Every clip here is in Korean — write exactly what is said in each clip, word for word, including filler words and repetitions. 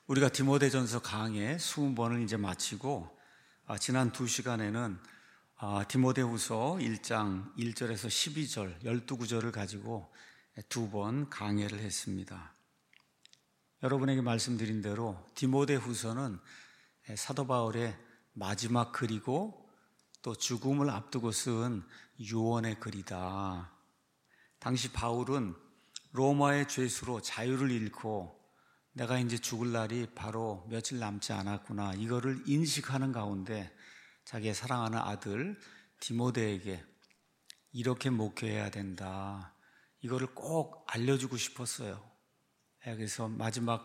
우리가 디모데전서 강의 이십 번을 이제 마치고 아, 지난 두 시간에는 아, 디모데후서 일 장 일 절에서 십이 절, 십이 구절을 가지고 두 번 강해를 했습니다. 여러분에게 말씀드린 대로 디모데후서는 사도 바울의 마지막 글이고 또 죽음을 앞두고 쓴 유언의 글이다. 당시 바울은 로마의 죄수로 자유를 잃고 내가 이제 죽을 날이 바로 며칠 남지 않았구나, 이거를 인식하는 가운데 자기의 사랑하는 아들 디모데에게 이렇게 목회해야 된다, 이거를 꼭 알려주고 싶었어요. 그래서 마지막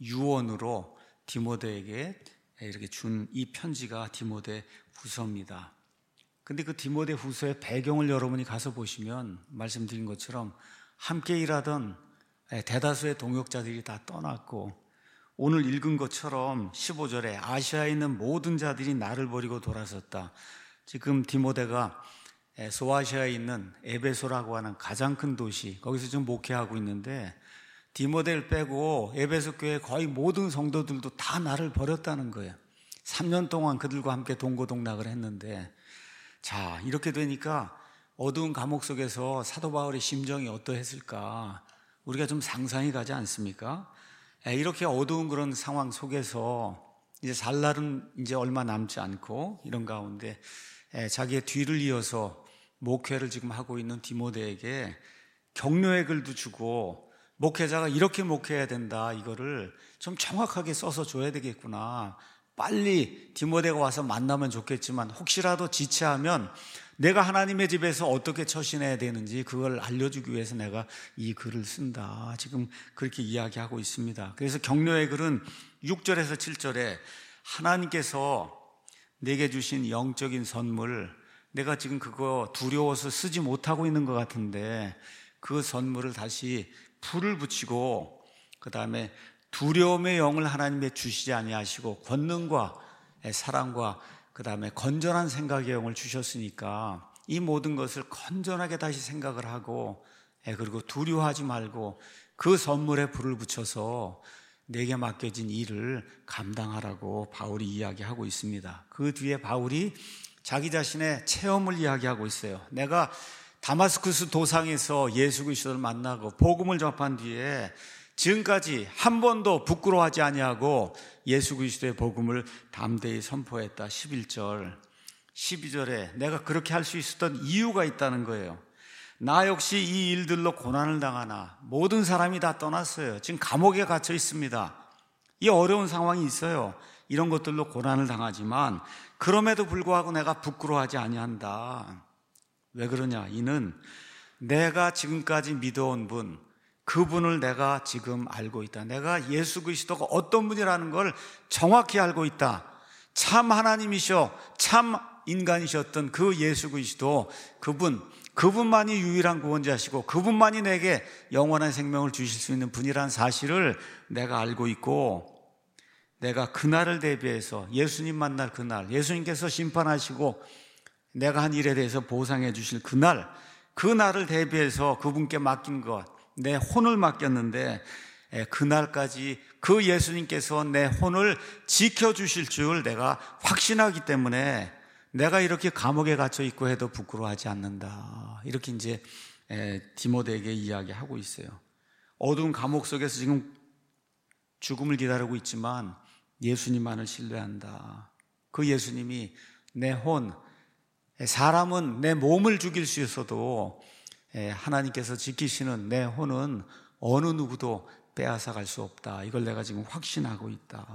유언으로 디모데에게 이렇게 준 이 편지가 디모데 후서입니다. 근데 그 디모데 후서의 배경을 여러분이 가서 보시면 말씀드린 것처럼 함께 일하던 대다수의 동역자들이 다 떠났고, 오늘 읽은 것처럼 십오 절에 아시아에 있는 모든 자들이 나를 버리고 돌아섰다. 지금 디모데가 소아시아에 있는 에베소라고 하는 가장 큰 도시, 거기서 지금 목회하고 있는데 디모데를 빼고 에베소 교회 거의 모든 성도들도 다 나를 버렸다는 거예요. 삼 년 동안 그들과 함께 동고동락을 했는데, 자, 이렇게 되니까 어두운 감옥 속에서 사도 바울의 심정이 어떠했을까 우리가 좀 상상이 가지 않습니까? 이렇게 어두운 그런 상황 속에서 이제 살 날은 이제 얼마 남지 않고 이런 가운데 자기의 뒤를 이어서 목회를 지금 하고 있는 디모데에게 격려의 글도 주고, 목회자가 이렇게 목회해야 된다, 이거를 좀 정확하게 써서 줘야 되겠구나, 빨리 디모데가 와서 만나면 좋겠지만 혹시라도 지체하면 내가 하나님의 집에서 어떻게 처신해야 되는지 그걸 알려주기 위해서 내가 이 글을 쓴다, 지금 그렇게 이야기하고 있습니다. 그래서 격려의 글은 육 절에서 칠 절에 하나님께서 내게 주신 영적인 선물, 내가 지금 그거 두려워서 쓰지 못하고 있는 것 같은데 그 선물을 다시 불을 붙이고, 그 다음에 두려움의 영을 하나님의 주시지 아니하시고 권능과 사랑과 그 다음에 건전한 생각의 영을 주셨으니까 이 모든 것을 건전하게 다시 생각을 하고, 그리고 두려워하지 말고 그 선물에 불을 붙여서 내게 맡겨진 일을 감당하라고 바울이 이야기하고 있습니다. 그 뒤에 바울이 자기 자신의 체험을 이야기하고 있어요. 내가 다마스쿠스 도상에서 예수 그리스도를 만나고 복음을 접한 뒤에 지금까지 한 번도 부끄러워하지 아니하고 예수 그리스도의 복음을 담대히 선포했다. 십일 절, 십이 절에 내가 그렇게 할 수 있었던 이유가 있다는 거예요. 나 역시 이 일들로 고난을 당하나 모든 사람이 다 떠났어요. 지금 감옥에 갇혀 있습니다. 이 어려운 상황이 있어요. 이런 것들로 고난을 당하지만 그럼에도 불구하고 내가 부끄러워하지 아니한다. 왜 그러냐? 이는 내가 지금까지 믿어온 분, 그분을 내가 지금 알고 있다. 내가 예수 그리스도가 어떤 분이라는 걸 정확히 알고 있다. 참 하나님이셔, 참 인간이셨던 그 예수 그리스도, 그분, 그분만이 유일한 구원자시고 그분만이 내게 영원한 생명을 주실 수 있는 분이라는 사실을 내가 알고 있고, 내가 그날을 대비해서 예수님 만날 그날, 예수님께서 심판하시고 내가 한 일에 대해서 보상해 주실 그날, 그날을 대비해서 그분께 맡긴 것, 내 혼을 맡겼는데 그날까지 그 예수님께서 내 혼을 지켜주실 줄 내가 확신하기 때문에 내가 이렇게 감옥에 갇혀 있고 해도 부끄러워하지 않는다. 이렇게 이제 디모데에게 이야기하고 있어요. 어두운 감옥 속에서 지금 죽음을 기다리고 있지만 예수님만을 신뢰한다. 그 예수님이 내 혼, 사람은 내 몸을 죽일 수 있어도 하나님께서 지키시는 내 혼은 어느 누구도 빼앗아갈 수 없다. 이걸 내가 지금 확신하고 있다.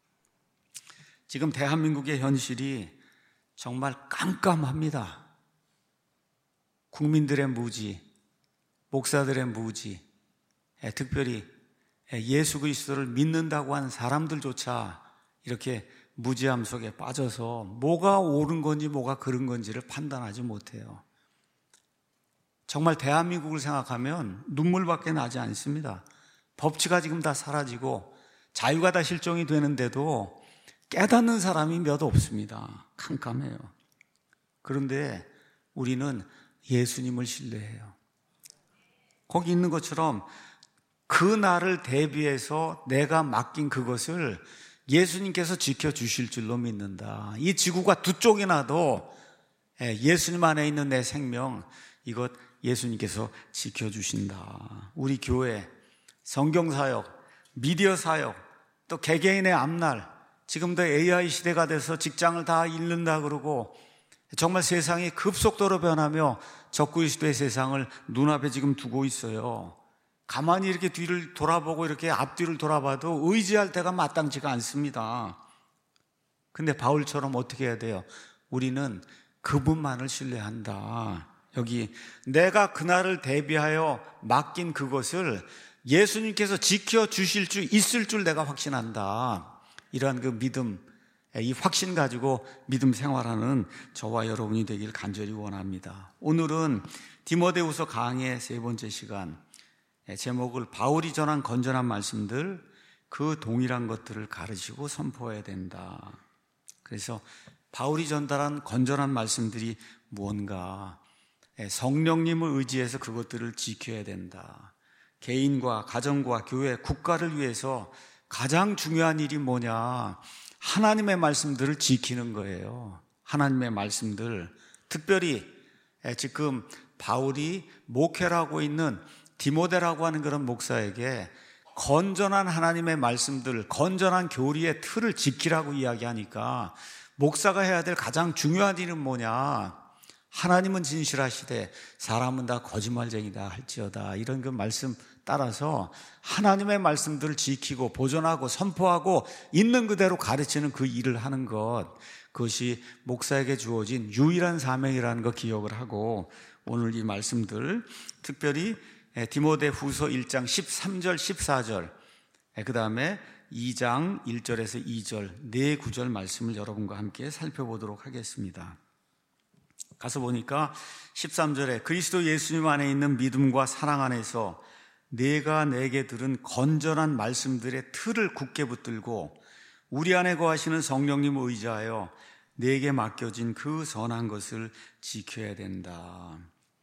지금 대한민국의 현실이 정말 깜깜합니다. 국민들의 무지, 목사들의 무지, 특별히 예수 그리스도를 믿는다고 하는 사람들조차 이렇게 무지함 속에 빠져서 뭐가 옳은 건지 뭐가 그른 건지를 판단하지 못해요. 정말 대한민국을 생각하면 눈물밖에 나지 않습니다. 법치가 지금 다 사라지고 자유가 다 실종이 되는데도 깨닫는 사람이 몇 없습니다. 캄캄해요. 그런데 우리는 예수님을 신뢰해요. 거기 있는 것처럼 그 날을 대비해서 내가 맡긴 그것을 예수님께서 지켜주실 줄로 믿는다. 이 지구가 두 쪽이 나도 예수님 안에 있는 내 생명, 이것 예수님께서 지켜주신다. 우리 교회, 성경사역, 미디어 사역, 또 개개인의 앞날, 지금도 에이아이 시대가 돼서 직장을 다 잃는다 그러고 정말 세상이 급속도로 변하며 적그리 시대의 세상을 눈앞에 지금 두고 있어요. 가만히 이렇게 뒤를 돌아보고 이렇게 앞뒤를 돌아봐도 의지할 데가 마땅치가 않습니다. 근데 바울처럼 어떻게 해야 돼요? 우리는 그분만을 신뢰한다. 여기 내가 그날을 대비하여 맡긴 그것을 예수님께서 지켜주실 줄 있을 줄 내가 확신한다. 이러한 그 믿음, 이 확신 가지고 믿음 생활하는 저와 여러분이 되길 간절히 원합니다. 오늘은 디모데후서 강의 세 번째 시간, 제목을 바울이 전한 건전한 말씀들, 그 동일한 것들을 가르치고 선포해야 된다. 그래서 바울이 전달한 건전한 말씀들이 무언가, 성령님을 의지해서 그것들을 지켜야 된다. 개인과 가정과 교회, 국가를 위해서 가장 중요한 일이 뭐냐? 하나님의 말씀들을 지키는 거예요. 하나님의 말씀들, 특별히 지금 바울이 목회라고 있는 디모데라고 하는 그런 목사에게 건전한 하나님의 말씀들, 건전한 교리의 틀을 지키라고 이야기하니까 목사가 해야 될 가장 중요한 일은 뭐냐? 하나님은 진실하시되 사람은 다 거짓말쟁이다 할지어다. 이런 그 말씀 따라서 하나님의 말씀들을 지키고 보존하고 선포하고 있는 그대로 가르치는 그 일을 하는 것, 그것이 목사에게 주어진 유일한 사명이라는 거 기억을 하고 오늘 이 말씀들, 특별히 디모데후서 일 장 십삼 절 십사 절, 그 다음에 이 장 일 절에서 이 절 네 구절 말씀을 여러분과 함께 살펴보도록 하겠습니다. 가서 보니까 십삼 절에 그리스도 예수님 안에 있는 믿음과 사랑 안에서 내가 내게 들은 건전한 말씀들의 틀을 굳게 붙들고 우리 안에 거하시는 성령님을 의지하여 내게 맡겨진 그 선한 것을 지켜야 된다.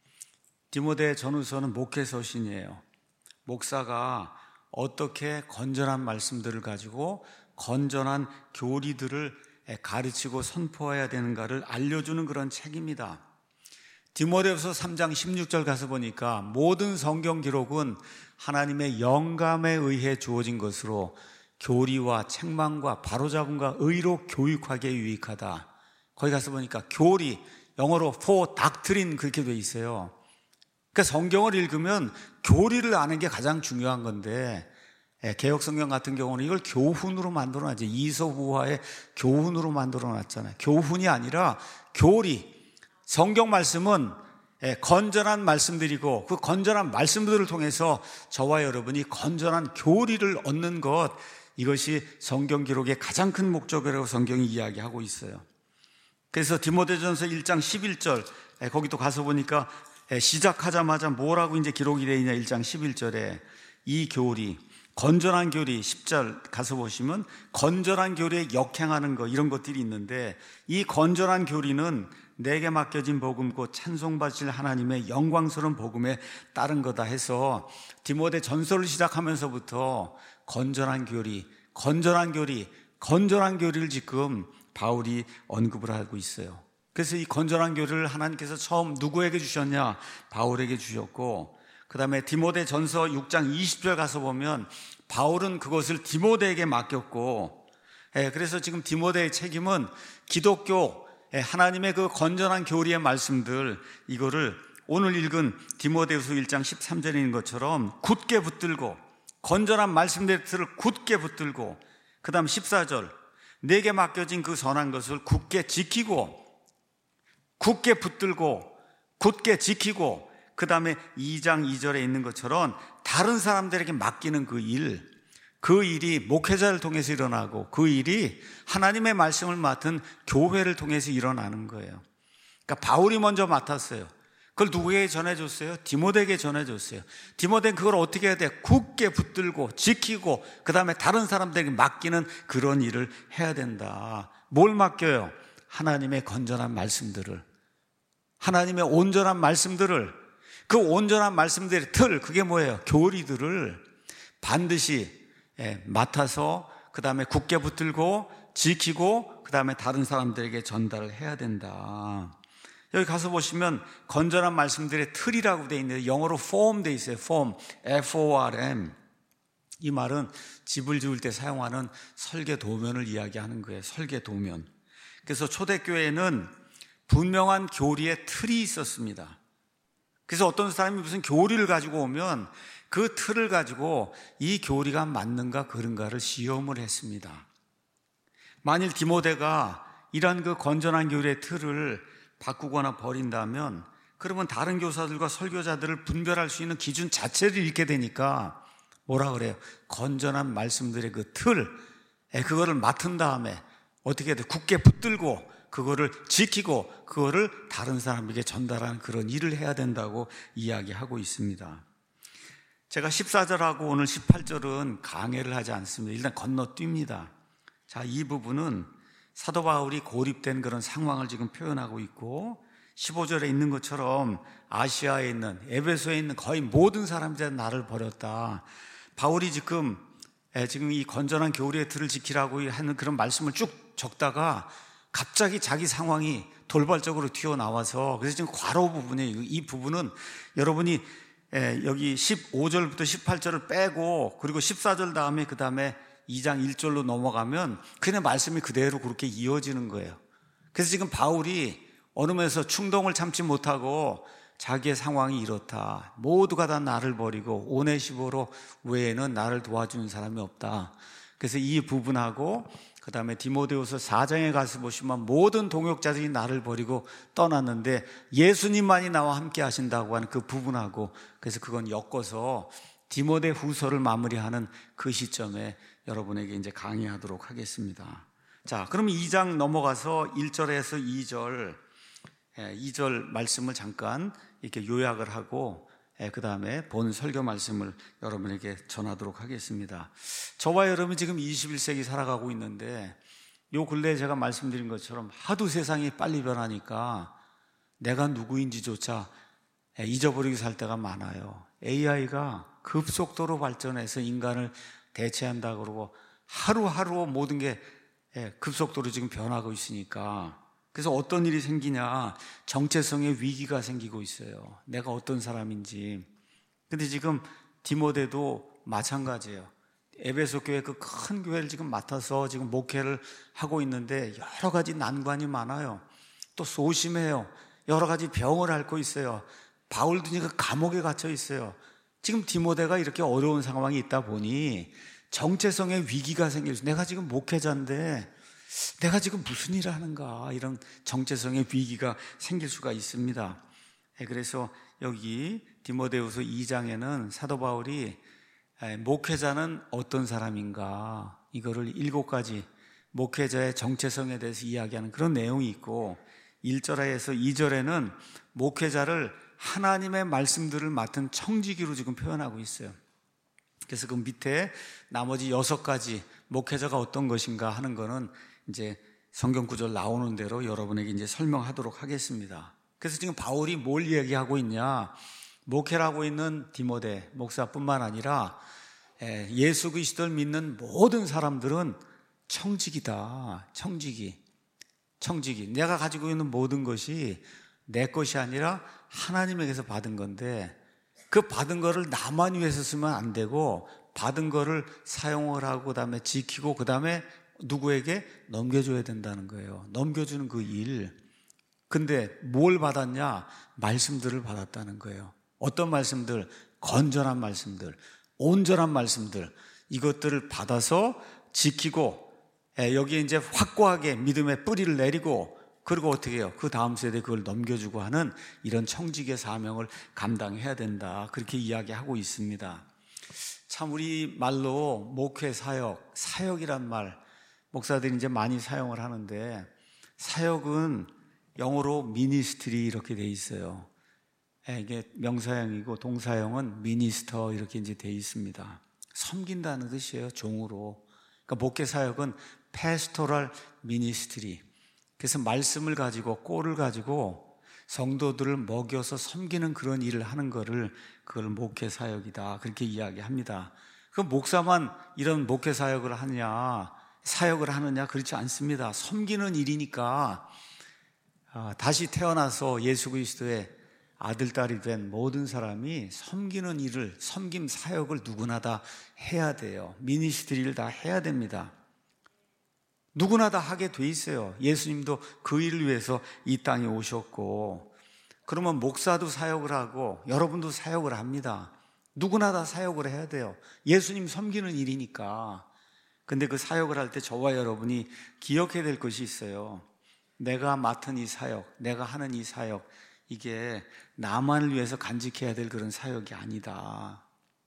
디모데 전후서는 목회서신이에요. 목사가 어떻게 건전한 말씀들을 가지고 건전한 교리들을 가르치고 선포해야 되는가를 알려주는 그런 책입니다. 디모데후서 삼 장 십육 절 가서 보니까 모든 성경 기록은 하나님의 영감에 의해 주어진 것으로 교리와 책망과 바로잡음과 의로 교육하기에 유익하다. 거기 가서 보니까 교리, 영어로 for doctrine 그렇게 돼 있어요. 그러니까 성경을 읽으면 교리를 아는 게 가장 중요한 건데, 개혁성경 같은 경우는 이걸 교훈으로 만들어놨지. 이서후화의 교훈으로 만들어놨잖아요. 교훈이 아니라 교리. 성경 말씀은 건전한 말씀들이고 그 건전한 말씀들을 통해서 저와 여러분이 건전한 교리를 얻는 것, 이것이 성경 기록의 가장 큰 목적이라고 성경이 이야기하고 있어요. 그래서 디모데전서 일 장 십일 절, 거기도 가서 보니까 시작하자마자 뭐라고 이제 기록이 되어 있냐. 일 장 십일 절에 이 교리, 건전한 교리, 십 절 가서 보시면 건전한 교리에 역행하는 거, 이런 것들이 있는데 이 건전한 교리는 내게 맡겨진 복음 곧 찬송받으실 하나님의 영광스러운 복음에 따른 거다 해서 디모데 전서를 시작하면서부터 건전한 교리, 건전한 교리, 건전한 교리를 지금 바울이 언급을 하고 있어요. 그래서 이 건전한 교리를 하나님께서 처음 누구에게 주셨냐? 바울에게 주셨고, 그 다음에 디모데 전서 육 장 이십 절 가서 보면 바울은 그것을 디모데에게 맡겼고, 그래서 지금 디모데의 책임은 기독교, 하나님의 그 건전한 교리의 말씀들, 이거를 오늘 읽은 디모데후서 일 장 십삼 절에 있는 것처럼 굳게 붙들고, 건전한 말씀들을 굳게 붙들고, 그 다음 십사 절 내게 맡겨진 그 선한 것을 굳게 지키고, 굳게 붙들고, 굳게 지키고, 그 다음에 이 장 이 절에 있는 것처럼 다른 사람들에게 맡기는 그 일, 그 일이 목회자를 통해서 일어나고 그 일이 하나님의 말씀을 맡은 교회를 통해서 일어나는 거예요. 그러니까 바울이 먼저 맡았어요. 그걸 누구에게 전해줬어요? 디모데에게 전해줬어요. 디모데는 그걸 어떻게 해야 돼? 굳게 붙들고 지키고 그 다음에 다른 사람들에게 맡기는 그런 일을 해야 된다. 뭘 맡겨요? 하나님의 건전한 말씀들을, 하나님의 온전한 말씀들을, 그 온전한 말씀들의 틀, 그게 뭐예요? 교리들을 반드시 맡아서 그 다음에 굳게 붙들고 지키고 그 다음에 다른 사람들에게 전달을 해야 된다. 여기 가서 보시면 건전한 말씀들의 틀이라고 되어 있는데 영어로 form 되어 있어요. form, 에프 오 알 엠. 이 말은 집을 지을 때 사용하는 설계 도면을 이야기하는 거예요. 설계 도면. 그래서 초대교회에는 분명한 교리의 틀이 있었습니다. 그래서 어떤 사람이 무슨 교리를 가지고 오면 그 틀을 가지고 이 교리가 맞는가 그른가를 시험을 했습니다. 만일 디모데가 이러한 그 건전한 교리의 틀을 바꾸거나 버린다면 그러면 다른 교사들과 설교자들을 분별할 수 있는 기준 자체를 잃게 되니까 뭐라 그래요? 건전한 말씀들의 그 틀, 그거를 맡은 다음에 어떻게 해야 돼? 굳게 붙들고 그거를 지키고 그거를 다른 사람에게 전달하는 그런 일을 해야 된다고 이야기하고 있습니다. 제가 십사 절하고 오늘 십팔 절은 강해를 하지 않습니다. 일단 건너뜁니다. 자, 이 부분은 사도 바울이 고립된 그런 상황을 지금 표현하고 있고 십오 절에 있는 것처럼 아시아에 있는 에베소에 있는 거의 모든 사람들이 나를 버렸다. 바울이 지금 지금 이 건전한 교리의 틀을 지키라고 하는 그런 말씀을 쭉 적다가 갑자기 자기 상황이 돌발적으로 튀어나와서 그래서 지금 괄호 부분이에요. 이 부분은 여러분이 여기 십오 절부터 십팔 절을 빼고 그리고 십사 절 다음에 그 다음에 이 장 일 절로 넘어가면 그냥 말씀이 그대로 그렇게 이어지는 거예요. 그래서 지금 바울이 어느 면에서 충동을 참지 못하고 자기의 상황이 이렇다. 모두가 다 나를 버리고 오네시보로 외에는 나를 도와주는 사람이 없다. 그래서 이 부분하고 그 다음에 디모데후서 사 장에 가서 보시면 모든 동역자들이 나를 버리고 떠났는데 예수님만이 나와 함께 하신다고 하는 그 부분하고 그래서 그건 엮어서 디모데후서를 마무리하는 그 시점에 여러분에게 이제 강의하도록 하겠습니다. 자, 그럼 이 장 넘어가서 일 절에서 이 절, 이 절 말씀을 잠깐 이렇게 요약을 하고 그 다음에 본 설교 말씀을 여러분에게 전하도록 하겠습니다. 저와 여러분이 지금 이십일 세기 살아가고 있는데 요 근래에 제가 말씀드린 것처럼 하도 세상이 빨리 변하니까 내가 누구인지조차 잊어버리고 살 때가 많아요. 에이아이가 급속도로 발전해서 인간을 대체한다 그러고 하루하루 모든 게 급속도로 지금 변하고 있으니까 그래서 어떤 일이 생기냐 정체성의 위기가 생기고 있어요. 내가 어떤 사람인지. 근데 지금 디모데도 마찬가지예요. 에베소 교회 그 큰 교회를 지금 맡아서 지금 목회를 하고 있는데 여러 가지 난관이 많아요. 또 소심해요. 여러 가지 병을 앓고 있어요. 바울도 그 감옥에 갇혀 있어요. 지금 디모데가 이렇게 어려운 상황이 있다 보니 정체성의 위기가 생길 수, 내가 지금 목회자인데 내가 지금 무슨 일을 하는가 이런 정체성의 위기가 생길 수가 있습니다. 그래서 여기 디모데후서 이 장에는 사도 바울이 목회자는 어떤 사람인가 이거를 일곱 가지 목회자의 정체성에 대해서 이야기하는 그런 내용이 있고 일 절에서 이 절에는 목회자를 하나님의 말씀들을 맡은 청지기로 지금 표현하고 있어요. 그래서 그 밑에 나머지 여섯 가지 목회자가 어떤 것인가 하는 거는 이제 성경 구절 나오는 대로 여러분에게 이제 설명하도록 하겠습니다. 그래서 지금 바울이 뭘 이야기하고 있냐? 목회를 하고 있는 디모데 목사뿐만 아니라 예수 그리스도를 믿는 모든 사람들은 청지기다. 청지기. 청지기. 내가 가지고 있는 모든 것이 내 것이 아니라 하나님에게서 받은 건데 그 받은 거를 나만 위해서 쓰면 안 되고 받은 거를 사용을 하고 그 다음에 지키고 그 다음에 누구에게 넘겨줘야 된다는 거예요. 넘겨주는 그 일. 근데 뭘 받았냐? 말씀들을 받았다는 거예요. 어떤 말씀들? 건전한 말씀들, 온전한 말씀들, 이것들을 받아서 지키고 여기에 이제 확고하게 믿음의 뿌리를 내리고 그리고 어떻게 해요? 그 다음 세대에 그걸 넘겨주고 하는 이런 청지기의 사명을 감당해야 된다. 그렇게 이야기하고 있습니다. 참 우리 말로 목회 사역, 사역이란 말 목사들이 이제 많이 사용을 하는데 사역은 영어로 미니스트리 이렇게 돼 있어요. 이게 명사형이고 동사형은 미니스터 이렇게 이제 돼 있습니다. 섬긴다는 뜻이에요. 종으로. 그러니까 목회 사역은 패스토럴 미니스트리. 그래서 말씀을 가지고 꼴을 가지고 성도들을 먹여서 섬기는 그런 일을 하는 거를 그걸 목회 사역이다 그렇게 이야기합니다. 그 목사만 이런 목회 사역을 하느냐, 사역을 하느냐, 그렇지 않습니다. 섬기는 일이니까 다시 태어나서 예수 그리스도의 아들, 딸이 된 모든 사람이 섬기는 일을, 섬김 사역을 누구나 다 해야 돼요. 미니스트리를 다 해야 됩니다. 누구나 다 하게 돼 있어요. 예수님도 그 일을 위해서 이 땅에 오셨고, 그러면 목사도 사역을 하고 여러분도 사역을 합니다. 누구나 다 사역을 해야 돼요. 예수님 섬기는 일이니까. 근데 그 사역을 할 때 저와 여러분이 기억해야 될 것이 있어요. 내가 맡은 이 사역, 내가 하는 이 사역, 이게 나만을 위해서 간직해야 될 그런 사역이 아니다.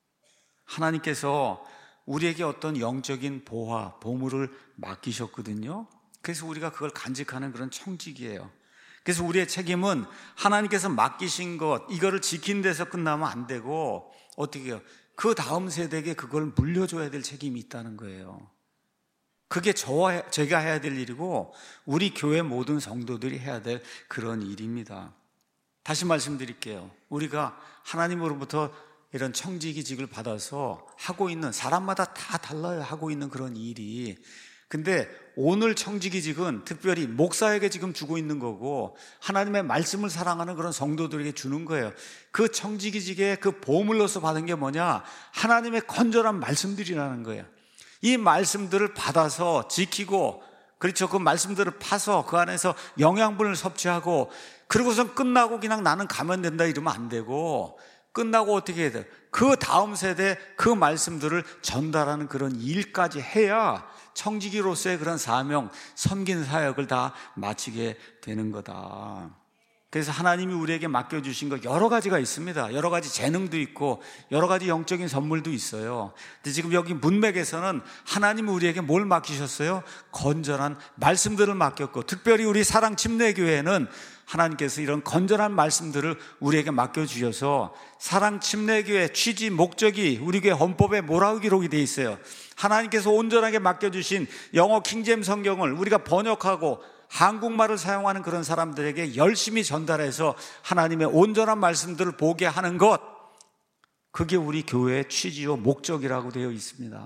하나님께서 우리에게 어떤 영적인 보화, 보물을 맡기셨거든요. 그래서 우리가 그걸 간직하는 그런 청직이에요. 그래서 우리의 책임은 하나님께서 맡기신 것, 이거를 지키는 데서 끝나면 안 되고, 어떻게 해요? 그 다음 세대에게 그걸 물려줘야 될 책임이 있다는 거예요. 그게 저와 제가 해야 될 일이고, 우리 교회 모든 성도들이 해야 될 그런 일입니다. 다시 말씀드릴게요. 우리가 하나님으로부터 이런 청지기직을 받아서 하고 있는, 사람마다 다 달라요. 하고 있는 그런 일이. 근데 오늘 청지기직은 특별히 목사에게 지금 주고 있는 거고, 하나님의 말씀을 사랑하는 그런 성도들에게 주는 거예요. 그 청지기직의 그 보물로서 받은 게 뭐냐? 하나님의 건전한 말씀들이라는 거예요. 이 말씀들을 받아서 지키고, 그렇죠. 그 말씀들을 파서 그 안에서 영양분을 섭취하고, 그러고선 끝나고 그냥 나는 가면 된다 이러면 안 되고, 끝나고 어떻게 해야 돼요? 그 다음 세대 그 말씀들을 전달하는 그런 일까지 해야 청지기로서의 그런 사명, 섬긴 사역을 다 마치게 되는 거다. 그래서 하나님이 우리에게 맡겨주신 거 여러 가지가 있습니다. 여러 가지 재능도 있고 여러 가지 영적인 선물도 있어요. 근데 지금 여기 문맥에서는 하나님이 우리에게 뭘 맡기셨어요? 건전한 말씀들을 맡겼고, 특별히 우리 사랑 침례교회는 하나님께서 이런 건전한 말씀들을 우리에게 맡겨주셔서, 사랑 침례교회 취지, 목적이 우리 교회 헌법에 뭐라고 기록이 되어 있어요? 하나님께서 온전하게 맡겨주신 영어 킹제임 성경을 우리가 번역하고 한국말을 사용하는 그런 사람들에게 열심히 전달해서 하나님의 온전한 말씀들을 보게 하는 것, 그게 우리 교회의 취지요 목적이라고 되어 있습니다.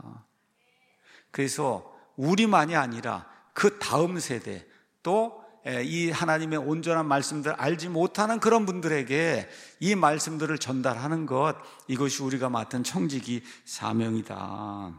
그래서 우리만이 아니라 그 다음 세대, 또 이 하나님의 온전한 말씀들 알지 못하는 그런 분들에게 이 말씀들을 전달하는 것, 이것이 우리가 맡은 청지기 사명이다.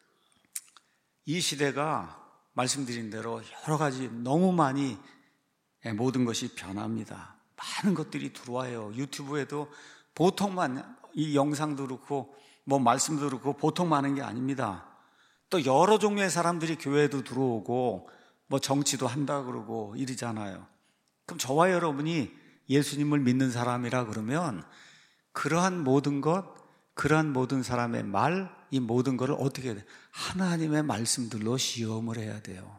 이 시대가 말씀드린 대로 여러 가지 너무 많이 모든 것이 변합니다. 많은 것들이 들어와요. 유튜브에도 보통만, 이 영상도 그렇고 뭐 말씀도 그렇고 보통 많은 게 아닙니다. 또 여러 종류의 사람들이 교회에도 들어오고 뭐 정치도 한다 그러고 이러잖아요. 그럼 저와 여러분이 예수님을 믿는 사람이라 그러면 그러한 모든 것, 그러한 모든 사람의 말, 이 모든 것을 어떻게 해야 돼요? 하나님의 말씀들로 시험을 해야 돼요.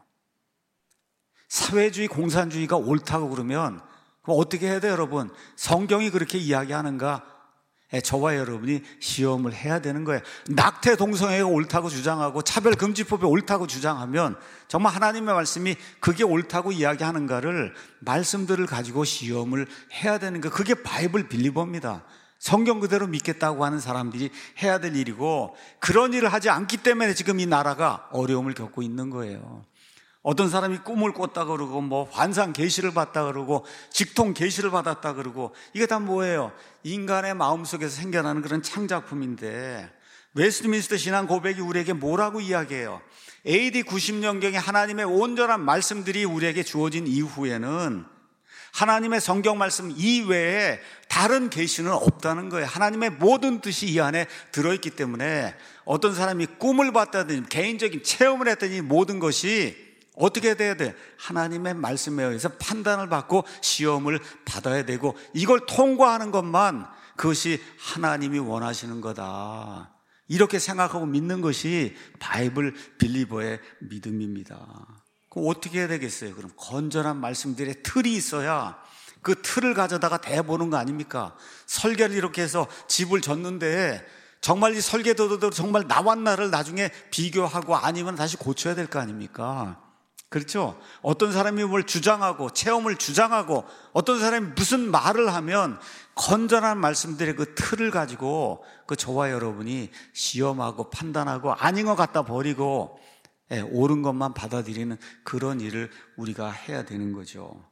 사회주의, 공산주의가 옳다고 그러면 그럼 어떻게 해야 돼요, 여러분? 성경이 그렇게 이야기하는가? 저와 여러분이 시험을 해야 되는 거예요. 낙태 동성애가 옳다고 주장하고 차별금지법이 옳다고 주장하면 정말 하나님의 말씀이 그게 옳다고 이야기하는가를, 말씀들을 가지고 시험을 해야 되는 거, 그게 바이블 빌리버입니다. 성경 그대로 믿겠다고 하는 사람들이 해야 될 일이고, 그런 일을 하지 않기 때문에 지금 이 나라가 어려움을 겪고 있는 거예요. 어떤 사람이 꿈을 꿨다 그러고 뭐 환상 계시를 봤다 그러고 직통 계시를 받았다 그러고, 이게 다 뭐예요? 인간의 마음속에서 생겨나는 그런 창작품인데, 웨스트민스터 신앙 고백이 우리에게 뭐라고 이야기해요? 에이디 구십 년경에 하나님의 온전한 말씀들이 우리에게 주어진 이후에는 하나님의 성경 말씀 이외에 다른 계시는 없다는 거예요. 하나님의 모든 뜻이 이 안에 들어있기 때문에 어떤 사람이 꿈을 봤다든지 개인적인 체험을 했더니 모든 것이 어떻게 돼야 돼? 하나님의 말씀에 의해서 판단을 받고 시험을 받아야 되고, 이걸 통과하는 것만 그것이 하나님이 원하시는 거다, 이렇게 생각하고 믿는 것이 바이블 빌리버의 믿음입니다. 그럼 어떻게 해야 되겠어요? 그럼 건전한 말씀들의 틀이 있어야 그 틀을 가져다가 대보는 거 아닙니까? 설계를 이렇게 해서 집을 졌는데 정말 이 설계도도 정말 나왔나를 나중에 비교하고 아니면 다시 고쳐야 될 거 아닙니까? 그렇죠? 어떤 사람이 뭘 주장하고 체험을 주장하고 어떤 사람이 무슨 말을 하면 건전한 말씀들의 그 틀을 가지고 그 저와 여러분이 시험하고 판단하고 아닌 것 갖다 버리고 예, 옳은 것만 받아들이는 그런 일을 우리가 해야 되는 거죠.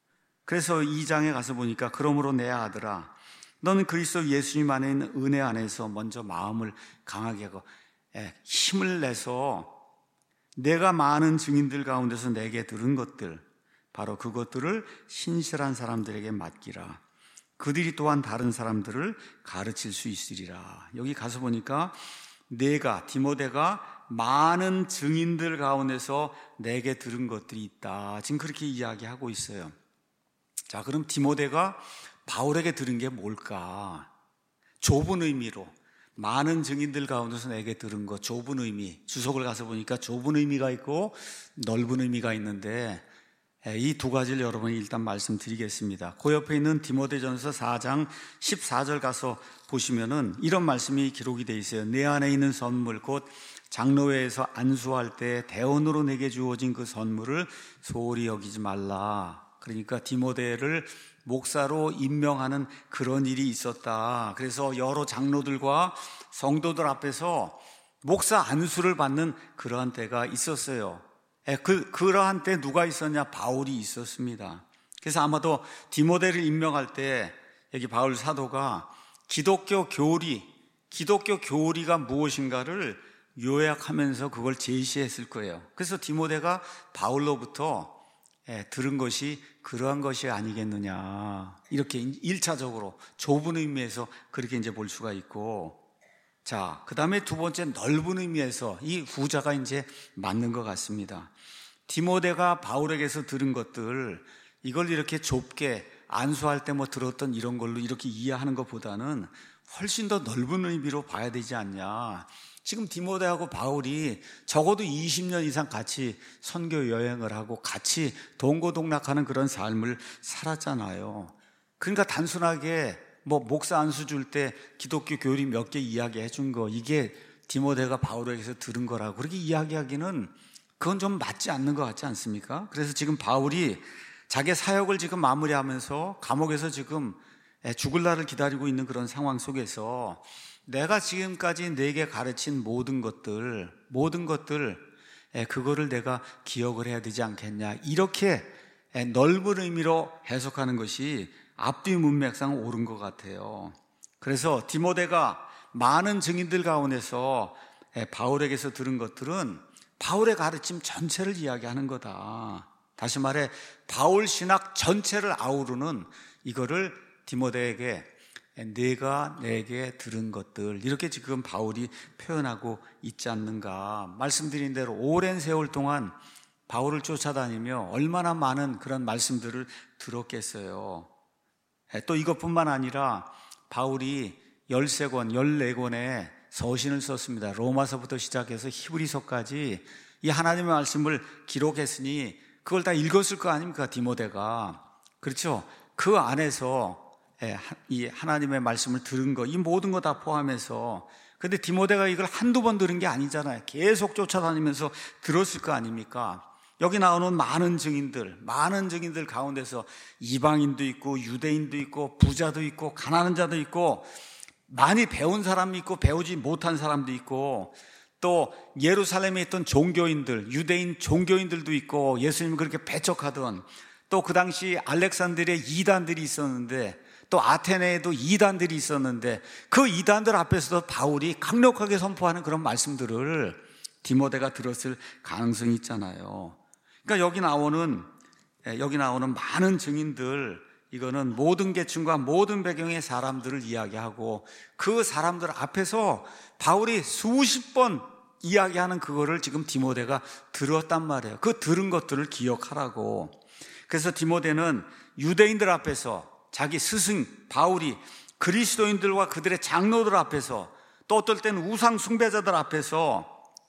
그래서 이 장에 가서 보니까 그러므로 내 아들아 너는 그리스도 예수님 안에 있는 은혜 안에서 먼저 마음을 강하게 하고 예, 힘을 내서 내가 많은 증인들 가운데서 내게 들은 것들 바로 그것들을 신실한 사람들에게 맡기라. 그들이 또한 다른 사람들을 가르칠 수 있으리라. 여기 가서 보니까 내가 디모데가 많은 증인들 가운데서 내게 들은 것들이 있다. 지금 그렇게 이야기하고 있어요. 자, 그럼 디모데가 바울에게 들은 게 뭘까? 좁은 의미로 많은 증인들 가운데서 내게 들은 것, 좁은 의미. 주석을 가서 보니까 좁은 의미가 있고 넓은 의미가 있는데 이 두 가지를 여러분이 일단 말씀드리겠습니다. 그 옆에 있는 디모데전서 사 장 십사 절 가서 보시면은 이런 말씀이 기록이 되어 있어요. 내 안에 있는 선물 곧 장로회에서 안수할 때 대언으로 내게 주어진 그 선물을 소홀히 여기지 말라. 그러니까 디모데를 목사로 임명하는 그런 일이 있었다. 그래서 여러 장로들과 성도들 앞에서 목사 안수를 받는 그러한 때가 있었어요. 그, 그러한 때 누가 있었냐? 바울이 있었습니다. 그래서 아마도 디모데를 임명할 때 여기 바울 사도가 기독교 교리, 기독교 교리가 무엇인가를 요약하면서 그걸 제시했을 거예요. 그래서 디모데가 바울로부터 예, 들은 것이 그러한 것이 아니겠느냐. 이렇게 일차적으로 좁은 의미에서 그렇게 이제 볼 수가 있고, 자, 그 다음에 두 번째 넓은 의미에서 이 후자가 이제 맞는 것 같습니다. 디모데가 바울에게서 들은 것들, 이걸 이렇게 좁게 안수할 때 뭐 들었던 이런 걸로 이렇게 이해하는 것보다는 훨씬 더 넓은 의미로 봐야 되지 않냐. 지금 디모데하고 바울이 적어도 이십 년 이상 같이 선교 여행을 하고 같이 동고동락하는 그런 삶을 살았잖아요. 그러니까 단순하게 뭐 목사 안수 줄 때 기독교 교리 몇 개 이야기해 준 거, 이게 디모데가 바울에게서 들은 거라고 그렇게 이야기하기는 그건 좀 맞지 않는 것 같지 않습니까? 그래서 지금 바울이 자기 사역을 지금 마무리하면서 감옥에서 지금 죽을 날을 기다리고 있는 그런 상황 속에서 내가 지금까지 내게 가르친 모든 것들, 모든 것들, 그거를 내가 기억을 해야 되지 않겠냐. 이렇게 넓은 의미로 해석하는 것이 앞뒤 문맥상 옳은 것 같아요. 그래서 디모데가 많은 증인들 가운데서 바울에게서 들은 것들은 바울의 가르침 전체를 이야기하는 거다. 다시 말해 바울 신학 전체를 아우르는 이거를 디모데에게 내가 내게 들은 것들, 이렇게 지금 바울이 표현하고 있지 않는가. 말씀드린 대로 오랜 세월 동안 바울을 쫓아다니며 얼마나 많은 그런 말씀들을 들었겠어요. 또 이것뿐만 아니라 바울이 열세 권, 열네 권의 서신을 썼습니다. 로마서부터 시작해서 히브리서까지 이 하나님의 말씀을 기록했으니 그걸 다 읽었을 거 아닙니까, 디모데가. 그렇죠? 그 안에서 이 하나님의 말씀을 들은 거, 이 모든 거 다 포함해서. 근데 디모데가 이걸 한두 번 들은 게 아니잖아요. 계속 쫓아다니면서 들었을 거 아닙니까? 여기 나오는 많은 증인들, 많은 증인들 가운데서 이방인도 있고 유대인도 있고 부자도 있고 가난한 자도 있고 많이 배운 사람이 있고 배우지 못한 사람도 있고 또 예루살렘에 있던 종교인들, 유대인 종교인들도 있고 예수님을 그렇게 배척하던, 또 그 당시 알렉산드리아에 이단들이 있었는데 또 아테네에도 이단들이 있었는데 그 이단들 앞에서도 바울이 강력하게 선포하는 그런 말씀들을 디모데가 들었을 가능성이 있잖아요. 그러니까 여기 나오는 여기 나오는 많은 증인들, 이거는 모든 계층과 모든 배경의 사람들을 이야기하고 그 사람들 앞에서 바울이 수십 번 이야기하는 그거를 지금 디모데가 들었단 말이에요. 그 들은 것들을 기억하라고. 그래서 디모데는 유대인들 앞에서 자기 스승 바울이 그리스도인들과 그들의 장로들 앞에서 또 어떨 때는 우상 숭배자들 앞에서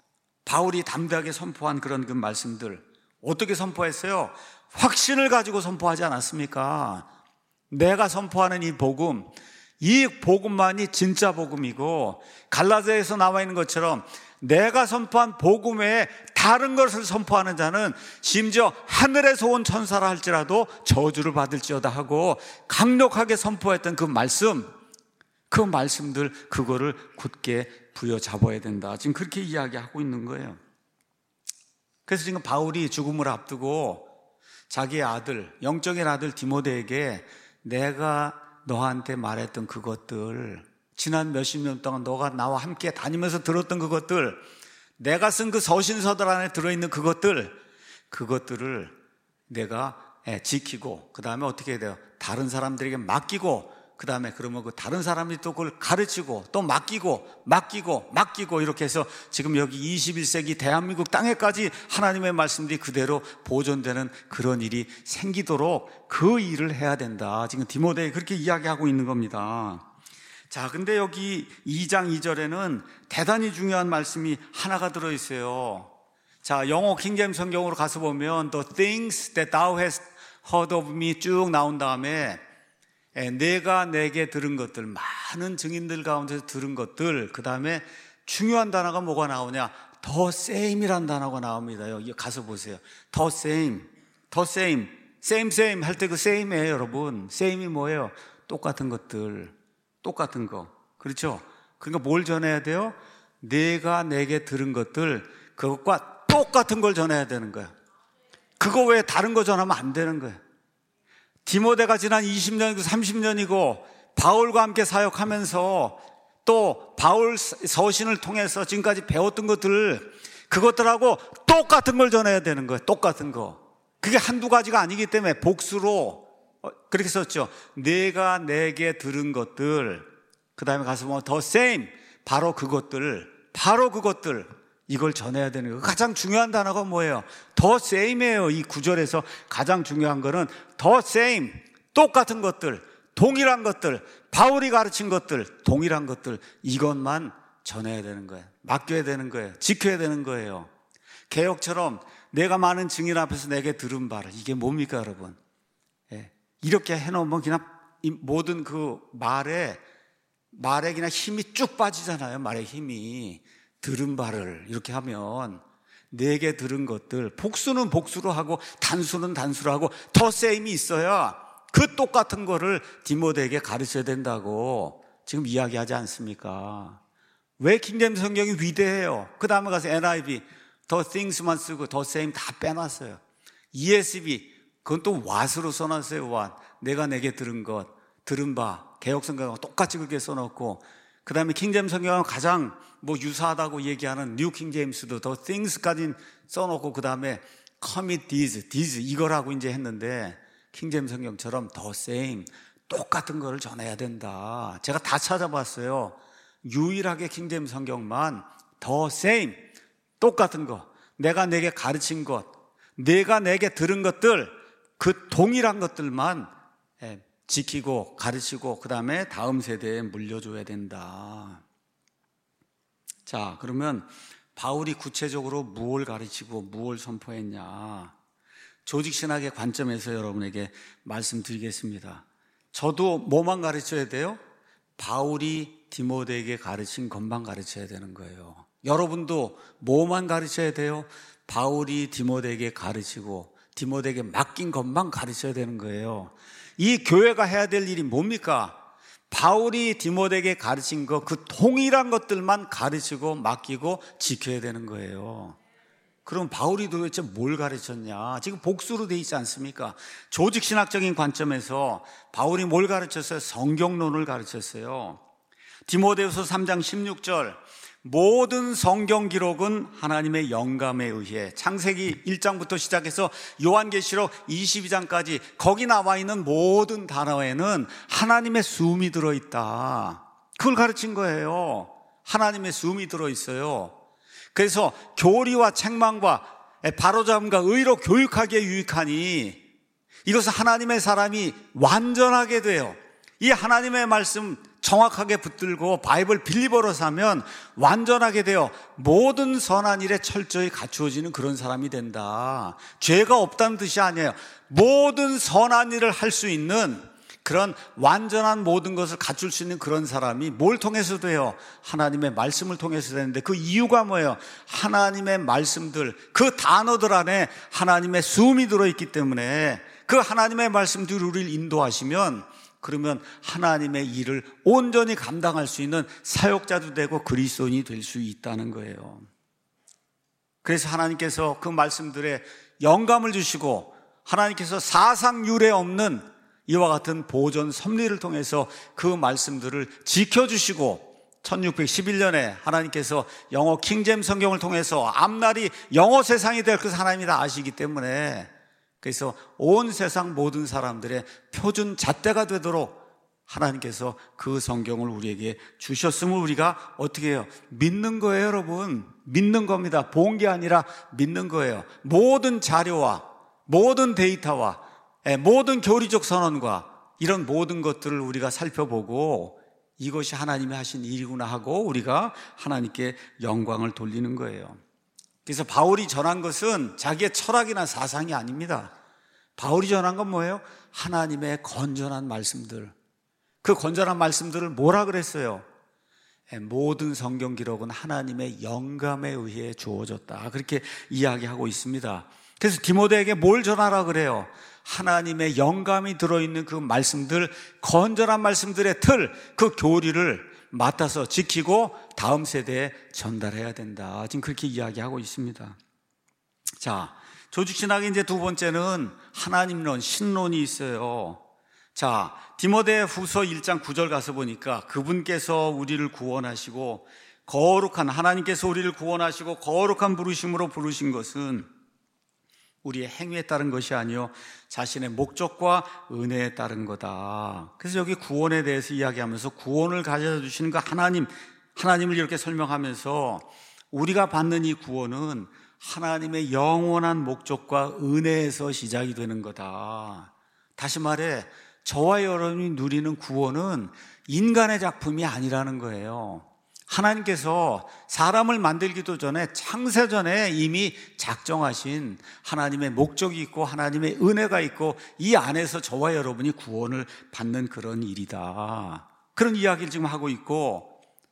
바울이 담대하게 선포한 그런 그 말씀들, 어떻게 선포했어요? 확신을 가지고 선포하지 않았습니까? 내가 선포하는 이 복음, 이 복음만이 진짜 복음이고 갈라디아에서 나와 있는 것처럼 내가 선포한 복음 외에 다른 것을 선포하는 자는 심지어 하늘에서 온 천사라 할지라도 저주를 받을지어다 하고 강력하게 선포했던 그 말씀, 그 말씀들, 그거를 굳게 부여잡아야 된다. 지금 그렇게 이야기하고 있는 거예요. 그래서 지금 바울이 죽음을 앞두고 자기의 아들, 영적인 아들 디모데에게 내가 너한테 말했던 그것들, 지난 몇십 년 동안 너가 나와 함께 다니면서 들었던 그것들, 내가 쓴 그 서신서들 안에 들어있는 그것들, 그것들을 내가 지키고 그 다음에 어떻게 해야 돼요? 다른 사람들에게 맡기고 그 다음에 그러면 그 다른 사람이 또 그걸 가르치고 또 맡기고 맡기고 맡기고 이렇게 해서 지금 여기 이십일 세기 대한민국 땅에까지 하나님의 말씀들이 그대로 보존되는 그런 일이 생기도록 그 일을 해야 된다. 지금 디모데에 그렇게 이야기하고 있는 겁니다. 자, 근데 여기 이 장 이 절에는 대단히 중요한 말씀이 하나가 들어있어요. 자, 영어 킹제임스 성경으로 가서 보면 The things that thou hast heard of me 쭉 나온 다음에 내가 내게 들은 것들, 많은 증인들 가운데서 들은 것들, 그 다음에 중요한 단어가 뭐가 나오냐? The same이란 단어가 나옵니다. 여기 가서 보세요. The same, the same, same, same 할 때 그 same이에요, 여러분. same이 뭐예요? 똑같은 것들. 똑같은 거. 그렇죠? 그러니까 뭘 전해야 돼요? 내가 내게 들은 것들, 그것과 똑같은 걸 전해야 되는 거야. 그거 외에 다른 거 전하면 안 되는 거야. 디모데가 지난 이십 년이고 삼십 년이고 바울과 함께 사역하면서 또 바울 서신을 통해서 지금까지 배웠던 것들, 그것들하고 똑같은 걸 전해야 되는 거예요. 똑같은 거. 그게 한두 가지가 아니기 때문에 복수로 그렇게 썼죠. 내가 내게 들은 것들, 그 다음에 가서 보면 the same, 바로 그것들, 바로 그것들, 이걸 전해야 되는 거예요. 가장 중요한 단어가 뭐예요? the same이에요. 이 구절에서 가장 중요한 거는 the same, 똑같은 것들, 동일한 것들, 바울이 가르친 것들, 동일한 것들, 이것만 전해야 되는 거예요. 맡겨야 되는 거예요. 지켜야 되는 거예요. 개혁처럼 내가 많은 증인 앞에서 내게 들은 바를, 이게 뭡니까 여러분? 이렇게 해놓으면 그냥 모든 그 말에, 말에 그냥 힘이 쭉 빠지잖아요. 말에 힘이. 들은 바를 이렇게 하면 내게 들은 것들, 복수는 복수로 하고 단수는 단수로 하고 더 세임이 있어야 그 똑같은 거를 디모데에게 가르쳐야 된다고 지금 이야기하지 않습니까? 왜 킹제임스 성경이 위대해요? 그 다음에 가서 엔아이브이, the things만 쓰고 the same 다 빼놨어요. 이에스비, 그건 또 what으로 써놨어요. what. 내가 내게 들은 것, 들은 바, 개혁성경하고 똑같이 그렇게 써놓고, 그 다음에 킹제임스 성경하고 가장 뭐 유사하다고 얘기하는 뉴 킹제임스도 the things까지 써놓고 그 다음에 commit these, these 이거라고 이제 했는데 킹제임스 성경처럼 the same, 똑같은 거를 전해야 된다. 제가 다 찾아봤어요. 유일하게 킹제임스 성경만 the same, 똑같은 거, 내가 내게 가르친 것, 내가 내게 들은 것들, 그 동일한 것들만 지키고 가르치고 그 다음에 다음 세대에 물려줘야 된다. 자, 그러면 바울이 구체적으로 무엇을 가르치고 무엇을 선포했냐? 조직신학의 관점에서 여러분에게 말씀드리겠습니다. 저도 뭐만 가르쳐야 돼요? 바울이 디모데에게 가르친 것만 가르쳐야 되는 거예요. 여러분도 뭐만 가르쳐야 돼요? 바울이 디모데에게 가르치고 디모데에게 맡긴 것만 가르쳐야 되는 거예요. 이 교회가 해야 될 일이 뭡니까? 바울이 디모데에게 가르친 것, 그 동일한 것들만 가르치고 맡기고 지켜야 되는 거예요. 그럼 바울이 도대체 뭘 가르쳤냐? 지금 복수로 돼 있지 않습니까? 조직신학적인 관점에서 바울이 뭘 가르쳤어요? 성경론을 가르쳤어요. 디모데후서 삼 장 십육 절, 모든 성경 기록은 하나님의 영감에 의해, 창세기 일 장부터 시작해서 요한계시록 이십이 장까지 거기 나와 있는 모든 단어에는 하나님의 숨이 들어있다. 그걸 가르친 거예요. 하나님의 숨이 들어있어요. 그래서 교리와 책망과 바로잡음과 의로 교육하기에 유익하니 이것은 하나님의 사람이 완전하게 돼요. 이 하나님의 말씀 정확하게 붙들고 바이블 빌리버로 사면 완전하게 되어 모든 선한 일에 철저히 갖추어지는 그런 사람이 된다. 죄가 없다는 뜻이 아니에요. 모든 선한 일을 할 수 있는 그런 완전한 모든 것을 갖출 수 있는 그런 사람이 뭘 통해서 돼요? 하나님의 말씀을 통해서 되는데, 그 이유가 뭐예요? 하나님의 말씀들, 그 단어들 안에 하나님의 숨이 들어있기 때문에 그 하나님의 말씀들이 우리를 인도하시면, 그러면 하나님의 일을 온전히 감당할 수 있는 사역자도 되고 그리스도인이 될 수 있다는 거예요. 그래서 하나님께서 그 말씀들에 영감을 주시고, 하나님께서 사상 유례 없는 이와 같은 보존 섭리를 통해서 그 말씀들을 지켜주시고, 천육백십일 년에 하나님께서 영어 킹제임스 성경을 통해서 앞날이 영어 세상이 될 것을 하나님이 다 아시기 때문에, 그래서 온 세상 모든 사람들의 표준 잣대가 되도록 하나님께서 그 성경을 우리에게 주셨음을 우리가 어떻게 해요? 믿는 거예요, 여러분. 믿는 겁니다. 본 게 아니라 믿는 거예요. 모든 자료와 모든 데이터와 모든 교리적 선언과 이런 모든 것들을 우리가 살펴보고, 이것이 하나님이 하신 일이구나 하고 우리가 하나님께 영광을 돌리는 거예요. 그래서 바울이 전한 것은 자기의 철학이나 사상이 아닙니다. 바울이 전한 건 뭐예요? 하나님의 건전한 말씀들. 그 건전한 말씀들을 뭐라 그랬어요? 모든 성경 기록은 하나님의 영감에 의해 주어졌다, 그렇게 이야기하고 있습니다. 그래서 디모데에게 뭘 전하라 그래요? 하나님의 영감이 들어있는 그 말씀들, 건전한 말씀들의 틀, 그 교리를 맡아서 지키고 다음 세대에 전달해야 된다, 지금 그렇게 이야기하고 있습니다. 자, 조직신학의 이제 두 번째는 하나님론, 신론이 있어요. 자, 디모데 후서 일 장 구 절 가서 보니까 그분께서 우리를 구원하시고 거룩한, 하나님께서 우리를 구원하시고 거룩한 부르심으로 부르신 것은 우리의 행위에 따른 것이 아니요 자신의 목적과 은혜에 따른 거다. 그래서 여기 구원에 대해서 이야기하면서 구원을 가져다 주시는 그 하나님, 하나님을 이렇게 설명하면서 우리가 받는 이 구원은 하나님의 영원한 목적과 은혜에서 시작이 되는 거다. 다시 말해, 저와 여러분이 누리는 구원은 인간의 작품이 아니라는 거예요. 하나님께서 사람을 만들기도 전에, 창세전에 이미 작정하신 하나님의 목적이 있고 하나님의 은혜가 있고, 이 안에서 저와 여러분이 구원을 받는 그런 일이다, 그런 이야기를 지금 하고 있고,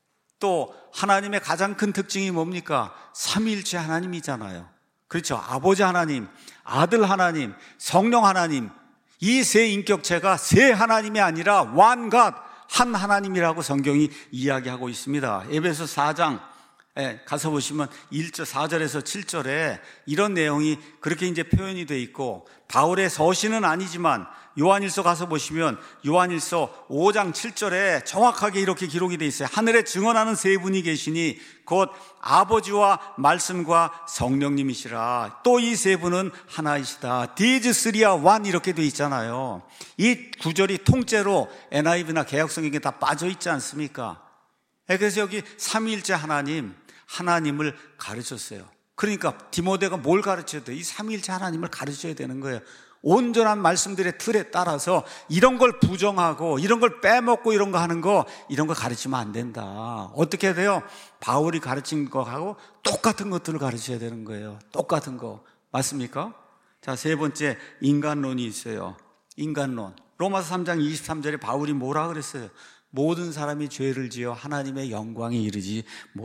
또 하나님의 가장 큰 특징이 뭡니까? 삼위일체 하나님이잖아요. 그렇죠? 아버지 하나님, 아들 하나님, 성령 하나님, 이 세 인격체가 세 하나님이 아니라 one God, 한 하나님이라고 성경이 이야기하고 있습니다. 에베소 사 장 가서 보시면 일 절, 사 절에서 칠 절에 이런 내용이 그렇게 이제 표현이 되어 있고, 바울의 서신은 아니지만 요한일서 가서 보시면 요한일서 오 장 칠 절에 정확하게 이렇게 기록이 되어 있어요. 하늘에 증언하는 세 분이 계시니 곧 아버지와 말씀과 성령님이시라. 또 이 세 분은 하나이시다. These three are one, 이렇게 되어 있잖아요. 이 구절이 통째로 엔아이브이나 개역성경에 다 빠져 있지 않습니까? 그래서 여기 삼위일체 하나님, 하나님을 가르쳤어요. 그러니까 디모데가 뭘 가르쳐야 돼요? 이 삼위일체 하나님을 가르쳐야 되는 거예요. 온전한 말씀들의 틀에 따라서 이런 걸 부정하고 이런 걸 빼먹고 이런 거 하는 거, 이런 거 가르치면 안 된다. 어떻게 해야 돼요? 바울이 가르친 거하고 똑같은 것들을 가르쳐야 되는 거예요. 똑같은 거. 맞습니까? 자, 세 번째, 인간론이 있어요. 인간론. 로마서 삼 장 이십삼 절에 바울이 뭐라 그랬어요? 모든 사람이 죄를 지어 하나님의 영광에 이르지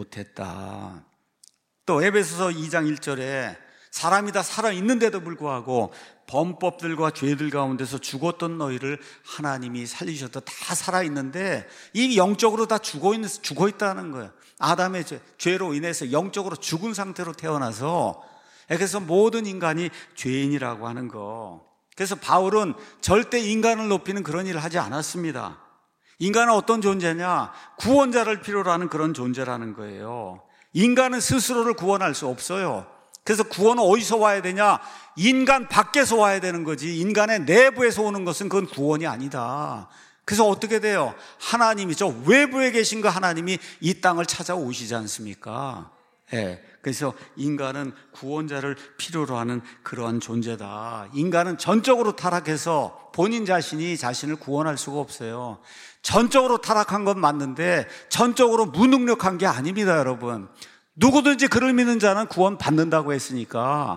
못했다. 또 에베소서 이 장 일 절에 사람이 다 살아있는데도 불구하고 범법들과 죄들 가운데서 죽었던 너희를 하나님이 살리셨다. 다 살아있는데 이 영적으로 다 죽어있는, 죽어있다는 거예요. 아담의 죄, 죄로 인해서 영적으로 죽은 상태로 태어나서, 그래서 모든 인간이 죄인이라고 하는 거. 그래서 바울은 절대 인간을 높이는 그런 일을 하지 않았습니다. 인간은 어떤 존재냐? 구원자를 필요로 하는 그런 존재라는 거예요. 인간은 스스로를 구원할 수 없어요. 그래서 구원은 어디서 와야 되냐? 인간 밖에서 와야 되는 거지, 인간의 내부에서 오는 것은 그건 구원이 아니다. 그래서 어떻게 돼요? 하나님이, 저 외부에 계신 그 하나님이 이 땅을 찾아오시지 않습니까? 예. 그래서 인간은 구원자를 필요로 하는 그러한 존재다. 인간은 전적으로 타락해서 본인 자신이 자신을 구원할 수가 없어요. 전적으로 타락한 건 맞는데 전적으로 무능력한 게 아닙니다, 여러분. 누구든지 그를 믿는 자는 구원 받는다고 했으니까.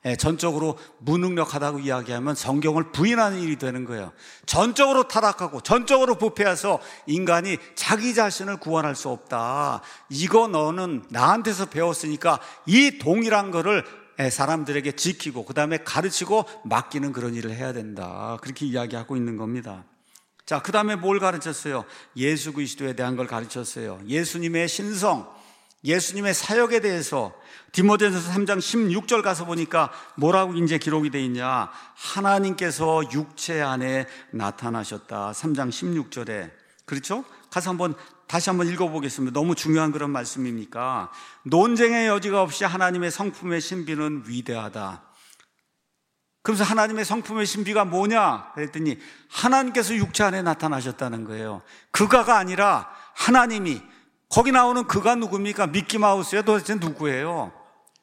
예, 전적으로 무능력하다고 이야기하면 성경을 부인하는 일이 되는 거예요. 전적으로 타락하고 전적으로 부패해서 인간이 자기 자신을 구원할 수 없다. 이거 너는 나한테서 배웠으니까 이 동일한 거를 사람들에게 지키고 그 다음에 가르치고 맡기는 그런 일을 해야 된다. 그렇게 이야기하고 있는 겁니다. 자, 그 다음에 뭘 가르쳤어요? 예수 그리스도에 대한 걸 가르쳤어요. 예수님의 신성, 예수님의 사역에 대해서 디모데전서 삼 장 십육 절 가서 보니까 뭐라고 이제 기록이 되어 있냐? 하나님께서 육체 안에 나타나셨다. 삼 장 십육 절에. 그렇죠? 가서 한번 다시 한번 읽어보겠습니다. 너무 중요한 그런 말씀이니까. 논쟁의 여지가 없이 하나님의 성품의 신비는 위대하다. 그러면서 하나님의 성품의 신비가 뭐냐? 그랬더니 하나님께서 육체 안에 나타나셨다는 거예요. 그가가 아니라 하나님이. 거기 나오는 그가 누굽니까? 미키마우스예요? 도대체 누구예요?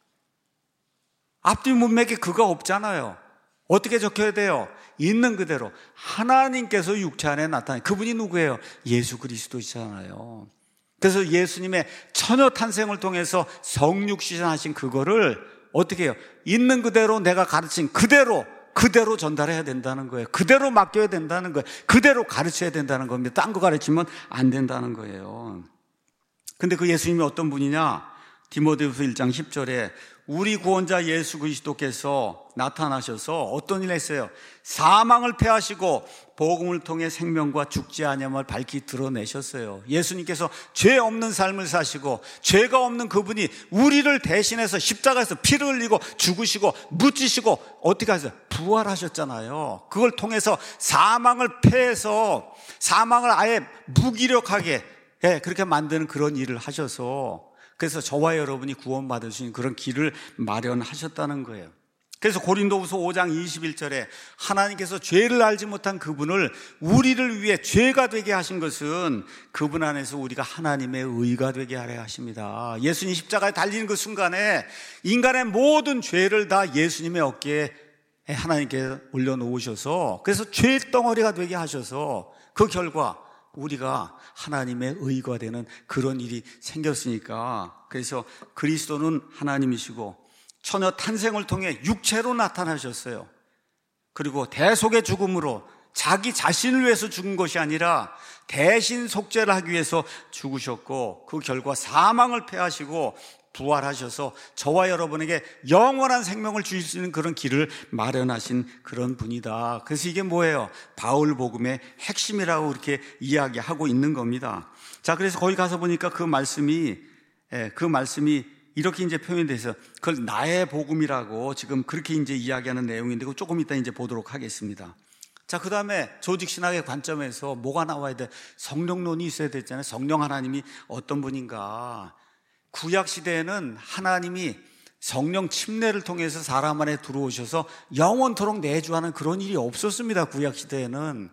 앞뒤 문맥에 그가 없잖아요. 어떻게 적혀야 돼요? 있는 그대로 하나님께서 육체 안에 나타나. 그분이 누구예요? 예수 그리스도시잖아요. 그래서 예수님의 처녀 탄생을 통해서 성육신하신 그거를 어떻게 해요? 있는 그대로 내가 가르친 그대로 그대로 전달해야 된다는 거예요. 그대로 맡겨야 된다는 거예요. 그대로 가르쳐야 된다는 겁니다. 딴 거 가르치면 안 된다는 거예요. 근데 그 예수님이 어떤 분이냐? 디모데후서 일 장 십 절에 우리 구원자 예수 그리스도께서 나타나셔서 어떤 일을 했어요? 사망을 패하시고 복음을 통해 생명과 죽지 아니함을 밝히 드러내셨어요. 예수님께서 죄 없는 삶을 사시고 죄가 없는 그분이 우리를 대신해서 십자가에서 피를 흘리고 죽으시고 묻히시고 어떻게 하세요? 부활하셨잖아요. 그걸 통해서 사망을 패해서 사망을 아예 무기력하게, 예, 그렇게 만드는 그런 일을 하셔서, 그래서 저와 여러분이 구원받을 수 있는 그런 길을 마련하셨다는 거예요. 그래서 고린도후서 오 장 이십일 절에 하나님께서 죄를 알지 못한 그분을 우리를 위해 죄가 되게 하신 것은 그분 안에서 우리가 하나님의 의가 되게 하려 하십니다. 예수님 십자가에 달리는 그 순간에 인간의 모든 죄를 다 예수님의 어깨에 하나님께 올려놓으셔서, 그래서 죄덩어리가 되게 하셔서 그 결과 우리가 하나님의 의가 되는 그런 일이 생겼으니까, 그래서 그리스도는 하나님이시고 처녀 탄생을 통해 육체로 나타나셨어요. 그리고 대속의 죽음으로 자기 자신을 위해서 죽은 것이 아니라 대신 속죄를 하기 위해서 죽으셨고, 그 결과 사망을 패하시고 부활하셔서 저와 여러분에게 영원한 생명을 주실 수 있는 그런 길을 마련하신 그런 분이다. 그래서 이게 뭐예요? 바울 복음의 핵심이라고 이렇게 이야기하고 있는 겁니다. 자, 그래서 거기 가서 보니까 그 말씀이 그 말씀이 이렇게 이제 표현이 돼서 그걸 나의 복음이라고 지금 그렇게 이제 이야기하는 내용인데, 그거 조금 이따 이제 보도록 하겠습니다. 자, 그 다음에 조직신학의 관점에서 뭐가 나와야 돼? 성령론이 있어야 되잖아요. 성령 하나님이 어떤 분인가? 구약 시대에는 하나님이 성령 침례를 통해서 사람 안에 들어오셔서 영원토록 내주하는 그런 일이 없었습니다. 구약 시대에는.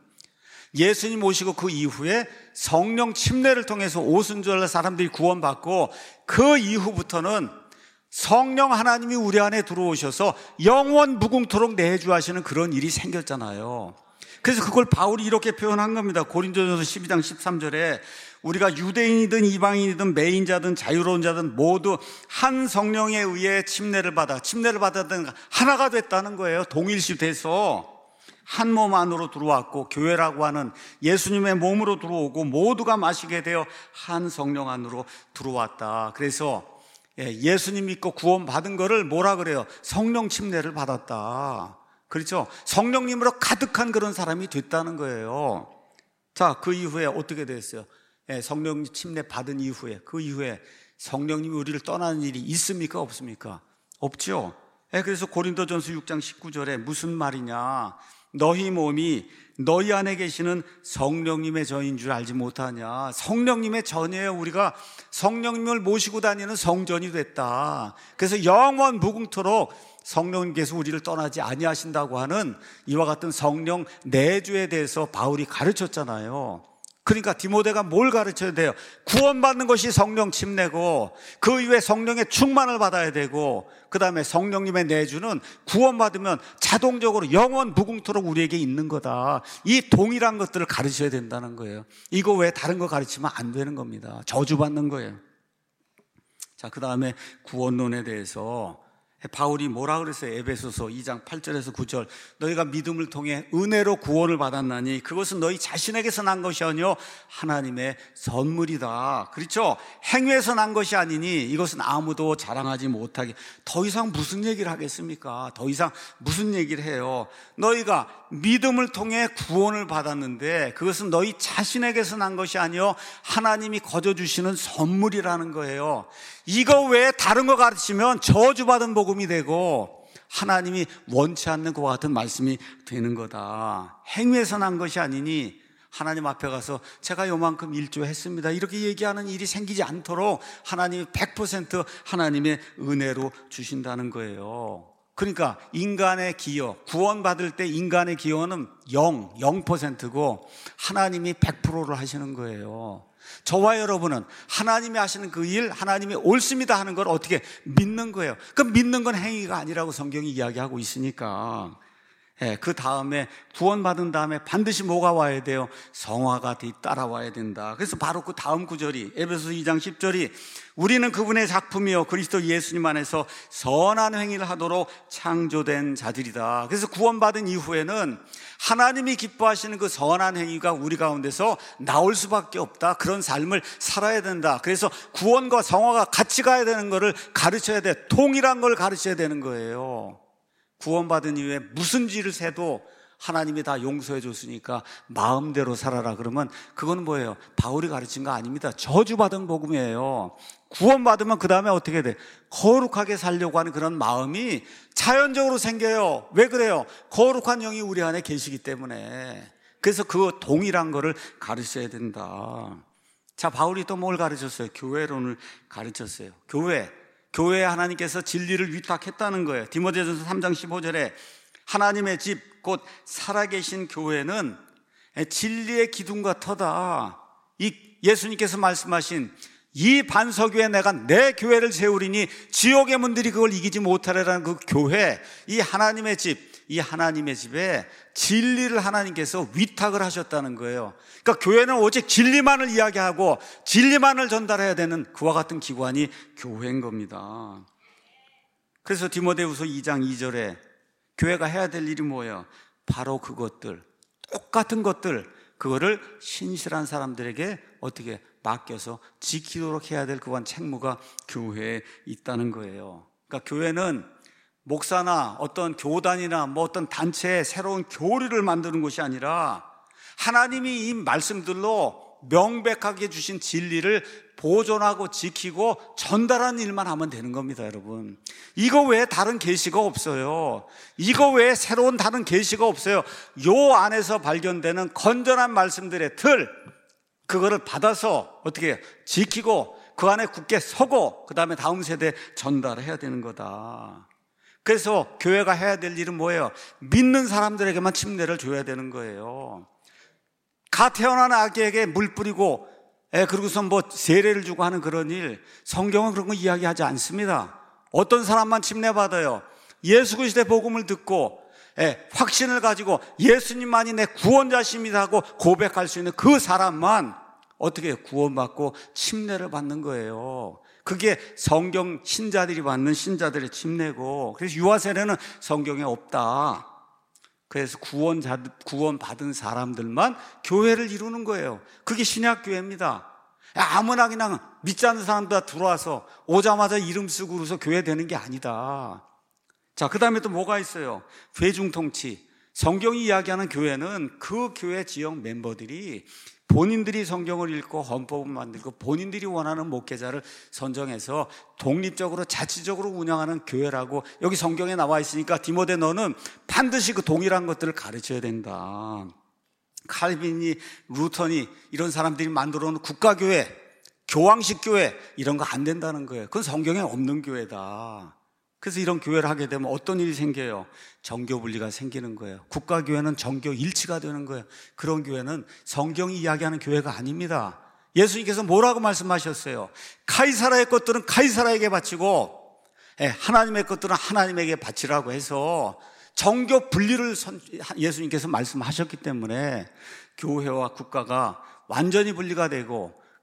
예수님 오시고 그 이후에 성령 침례를 통해서 오순절날 사람들이 구원받고, 그 이후부터는 성령 하나님이 우리 안에 들어오셔서 영원 무궁토록 내주하시는 그런 일이 생겼잖아요. 그래서 그걸 바울이 이렇게 표현한 겁니다. 고린도전서 십이 장 십삼 절에 우리가 유대인이든 이방인이든 매인자든 자유로운 자든 모두 한 성령에 의해 침례를 받아 침례를 받았던 하나가 됐다는 거예요. 동일시 돼서 한 몸 안으로 들어왔고, 교회라고 하는 예수님의 몸으로 들어오고 모두가 마시게 되어 한 성령 안으로 들어왔다. 그래서 예수님 믿고 구원받은 거를 뭐라 그래요? 성령 침례를 받았다. 그렇죠? 성령님으로 가득한 그런 사람이 됐다는 거예요. 자, 그 이후에 어떻게 됐어요? 성령 침례 받은 이후에, 그 이후에 성령님이 우리를 떠나는 일이 있습니까? 없습니까? 없죠. 그래서 고린도전서 육 장 십구 절에 무슨 말이냐? 너희 몸이 너희 안에 계시는 성령님의 전인 줄 알지 못하냐? 성령님의 전이에요. 우리가 성령님을 모시고 다니는 성전이 됐다. 그래서 영원 무궁토록 성령님께서 우리를 떠나지 아니하신다고 하는 이와 같은 성령 내주에 대해서 바울이 가르쳤잖아요. 그러니까 디모데가 뭘 가르쳐야 돼요? 구원받는 것이 성령 침례고, 그 이후에 성령의 충만을 받아야 되고, 그 다음에 성령님의 내주는 구원받으면 자동적으로 영원 무궁토록 우리에게 있는 거다. 이 동일한 것들을 가르쳐야 된다는 거예요. 이거 왜 다른 거 가르치면 안 되는 겁니다. 저주받는 거예요. 자, 그 다음에 구원론에 대해서 바울이 뭐라 그랬어요? 에베소서 이 장 팔 절에서 구 절. 너희가 믿음을 통해 은혜로 구원을 받았나니 그것은 너희 자신에게서 난 것이 아니요 하나님의 선물이다. 그렇죠? 행위에서 난 것이 아니니 이것은 아무도 자랑하지 못하게. 더 이상 무슨 얘기를 하겠습니까? 더 이상 무슨 얘기를 해요? 너희가 믿음을 통해 구원을 받았는데 그것은 너희 자신에게서 난 것이 아니요 하나님이 거저 주시는 선물이라는 거예요. 이거 외에 다른 거 가르치면 저주받은 복음이 되고 하나님이 원치 않는 그와 같은 말씀이 되는 거다. 행위에서 난 것이 아니니 하나님 앞에 가서 제가 요만큼 일조했습니다 이렇게 얘기하는 일이 생기지 않도록 하나님이 백 퍼센트 하나님의 은혜로 주신다는 거예요. 그러니까 인간의 기여, 구원받을 때 인간의 기여는 영, 영 퍼센트고 하나님이 백 퍼센트를 하시는 거예요. 저와 여러분은 하나님이 하시는 그 일, 하나님이 옳습니다 하는 걸 어떻게 믿는 거예요. 그 믿는 건 행위가 아니라고 성경이 이야기하고 있으니까. 예, 그 다음에 구원받은 다음에 반드시 뭐가 와야 돼요? 성화가 뒤따라와야 된다. 그래서 바로 그 다음 구절이 에베소서 이 장 십 절이 우리는 그분의 작품이요 그리스도 예수님 안에서 선한 행위를 하도록 창조된 자들이다. 그래서 구원받은 이후에는 하나님이 기뻐하시는 그 선한 행위가 우리 가운데서 나올 수밖에 없다. 그런 삶을 살아야 된다. 그래서 구원과 성화가 같이 가야 되는 것을 가르쳐야 돼. 동일한 걸 가르쳐야 되는 거예요. 구원받은 이후에 무슨 죄를 세도 하나님이 다 용서해 줬으니까 마음대로 살아라 그러면 그건 뭐예요? 바울이 가르친 거 아닙니다. 저주받은 복음이에요. 구원받으면 그 다음에 어떻게 돼? 거룩하게 살려고 하는 그런 마음이 자연적으로 생겨요. 왜 그래요? 거룩한 영이 우리 안에 계시기 때문에. 그래서 그 동일한 거를 가르쳐야 된다. 자, 바울이 또 뭘 가르쳤어요? 교회론을 가르쳤어요. 교회 교회에 하나님께서 진리를 위탁했다는 거예요. 디모데전서 삼 장 십오 절에 하나님의 집 곧 살아계신 교회는 진리의 기둥과 터다. 이 예수님께서 말씀하신 이 반석위에 내가 내 교회를 세우리니 지옥의 문들이 그걸 이기지 못하리라는 그 교회, 이 하나님의 집, 이 하나님의 집에 진리를 하나님께서 위탁을 하셨다는 거예요. 그러니까 교회는 오직 진리만을 이야기하고 진리만을 전달해야 되는 그와 같은 기관이 교회인 겁니다. 그래서 디모데후서 이 장 이 절에 교회가 해야 될 일이 뭐예요? 바로 그것들, 똑같은 것들, 그거를 신실한 사람들에게 어떻게 맡겨서 지키도록 해야 될 그건 책무가 교회에 있다는 거예요. 그러니까 교회는 목사나 어떤 교단이나 뭐 어떤 단체의 새로운 교리를 만드는 것이 아니라 하나님이 이 말씀들로 명백하게 주신 진리를 보존하고 지키고 전달하는 일만 하면 되는 겁니다, 여러분. 이거 외에 다른 계시가 없어요. 이거 외에 새로운 다른 계시가 없어요. 요 안에서 발견되는 건전한 말씀들의 틀, 그거를 받아서 어떻게 지키고 그 안에 굳게 서고 그 다음에 다음 세대에 전달해야 되는 거다. 그래서 교회가 해야 될 일은 뭐예요? 믿는 사람들에게만 침례를 줘야 되는 거예요. 갓 태어난 아기에게 물 뿌리고 예, 그러고서 뭐 세례를 주고 하는 그런 일, 성경은 그런 거 이야기하지 않습니다. 어떤 사람만 침례 받아요? 예수 그리스도의 복음을 듣고 예, 확신을 가지고 예수님만이 내 구원자십니다 하고 고백할 수 있는 그 사람만 어떻게 구원받고 침례를 받는 거예요. 그게 성경 신자들이 받는 신자들의 침례고, 그래서 유아 세례는 성경에 없다. 그래서 구원자, 구원받은 사람들만 교회를 이루는 거예요. 그게 신약교회입니다. 아무나 그냥 믿지 않는 사람들 다 들어와서 오자마자 이름 쓰고 그래서 교회 되는 게 아니다. 자, 그 다음에 또 뭐가 있어요? 회중통치. 성경이 이야기하는 교회는 그 교회 지역 멤버들이 본인들이 성경을 읽고 헌법을 만들고 본인들이 원하는 목회자를 선정해서 독립적으로 자치적으로 운영하는 교회라고 여기 성경에 나와 있으니까 디모데 너는 반드시 그 동일한 것들을 가르쳐야 된다. 칼빈이, 루턴이 이런 사람들이 만들어 놓은 국가교회, 교황식 교회 이런 거 안 된다는 거예요. 그건 성경에 없는 교회다. 그래서 이런 교회를 하게 되면 어떤 일이 생겨요? 정교 분리가 생기는 거예요. 국가교회는 정교 일치가 되는 거예요. 그런 교회는 성경이 이야기하는 교회가 아닙니다. 예수님께서 뭐라고 말씀하셨어요? 카이사라의 것들은 카이사라에게 바치고 하나님의 것들은 하나님에게 바치라고 해서 정교 분리를 예수님께서 말씀하셨기 때문에 교회와 국가가 완전히 분리가 되고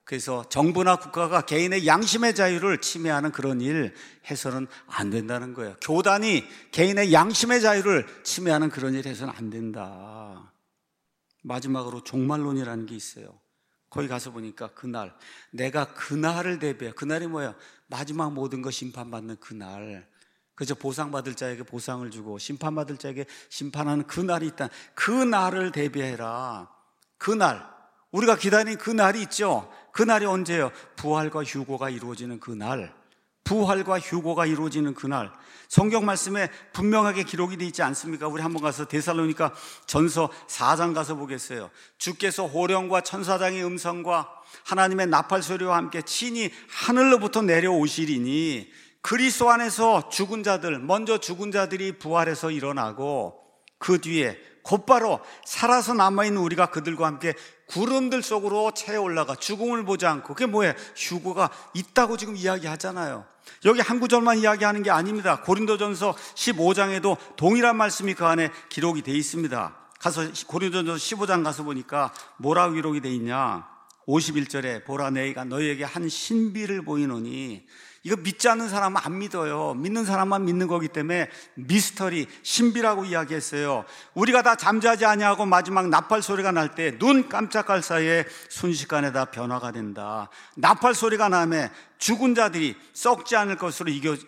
그래서 정부나 국가가 개인의 양심의 자유를 침해하는 그런 일 해서는 안 된다는 거예요. 교단이 개인의 양심의 자유를 침해하는 그런 일 해서는 안 된다. 마지막으로 종말론이라는 게 있어요. 거기 가서 보니까 그날, 내가 그날을 대비해. 그날이 뭐예요? 마지막 모든 것 심판받는 그날. 그저 보상받을 자에게 보상을 주고 심판받을 자에게 심판하는 그날이 있다. 그날을 대비해라. 그날, 우리가 기다리는 그날이 있죠. 그날이 언제예요? 부활과 휴거가 이루어지는 그날. 부활과 휴거가 이루어지는 그날. 성경 말씀에 분명하게 기록이 되어 있지 않습니까? 우리 한번 가서 데살로니가 전서 사 장 가서 보겠어요. 주께서 호령과 천사장의 음성과 하나님의 나팔 소리와 함께 친히 하늘로부터 내려오시리니 그리스도 안에서 죽은 자들, 먼저 죽은 자들이 부활해서 일어나고 그 뒤에 곧바로 살아서 남아있는 우리가 그들과 함께 구름들 속으로 채 올라가 죽음을 보지 않고. 그게 뭐예요? 휴거가 있다고 지금 이야기하잖아요. 여기 한 구절만 이야기하는 게 아닙니다. 고린도전서 십오 장에도 동일한 말씀이 그 안에 기록이 되어 있습니다. 가서 고린도전서 십오 장 가서 보니까 뭐라고 기록이 되어 있냐? 오십일 절에 보라 내가 너희에게 한 신비를 보이노니. 이거 믿지 않는 사람은 안 믿어요. 믿는 사람만 믿는 거기 때문에 미스터리, 신비라고 이야기했어요. 우리가 다 잠자지 아니하고 마지막 나팔 소리가 날 때 눈 깜짝할 사이에 순식간에 다 변화가 된다. 나팔 소리가 나면 죽은 자들이 썩지 않을 것으로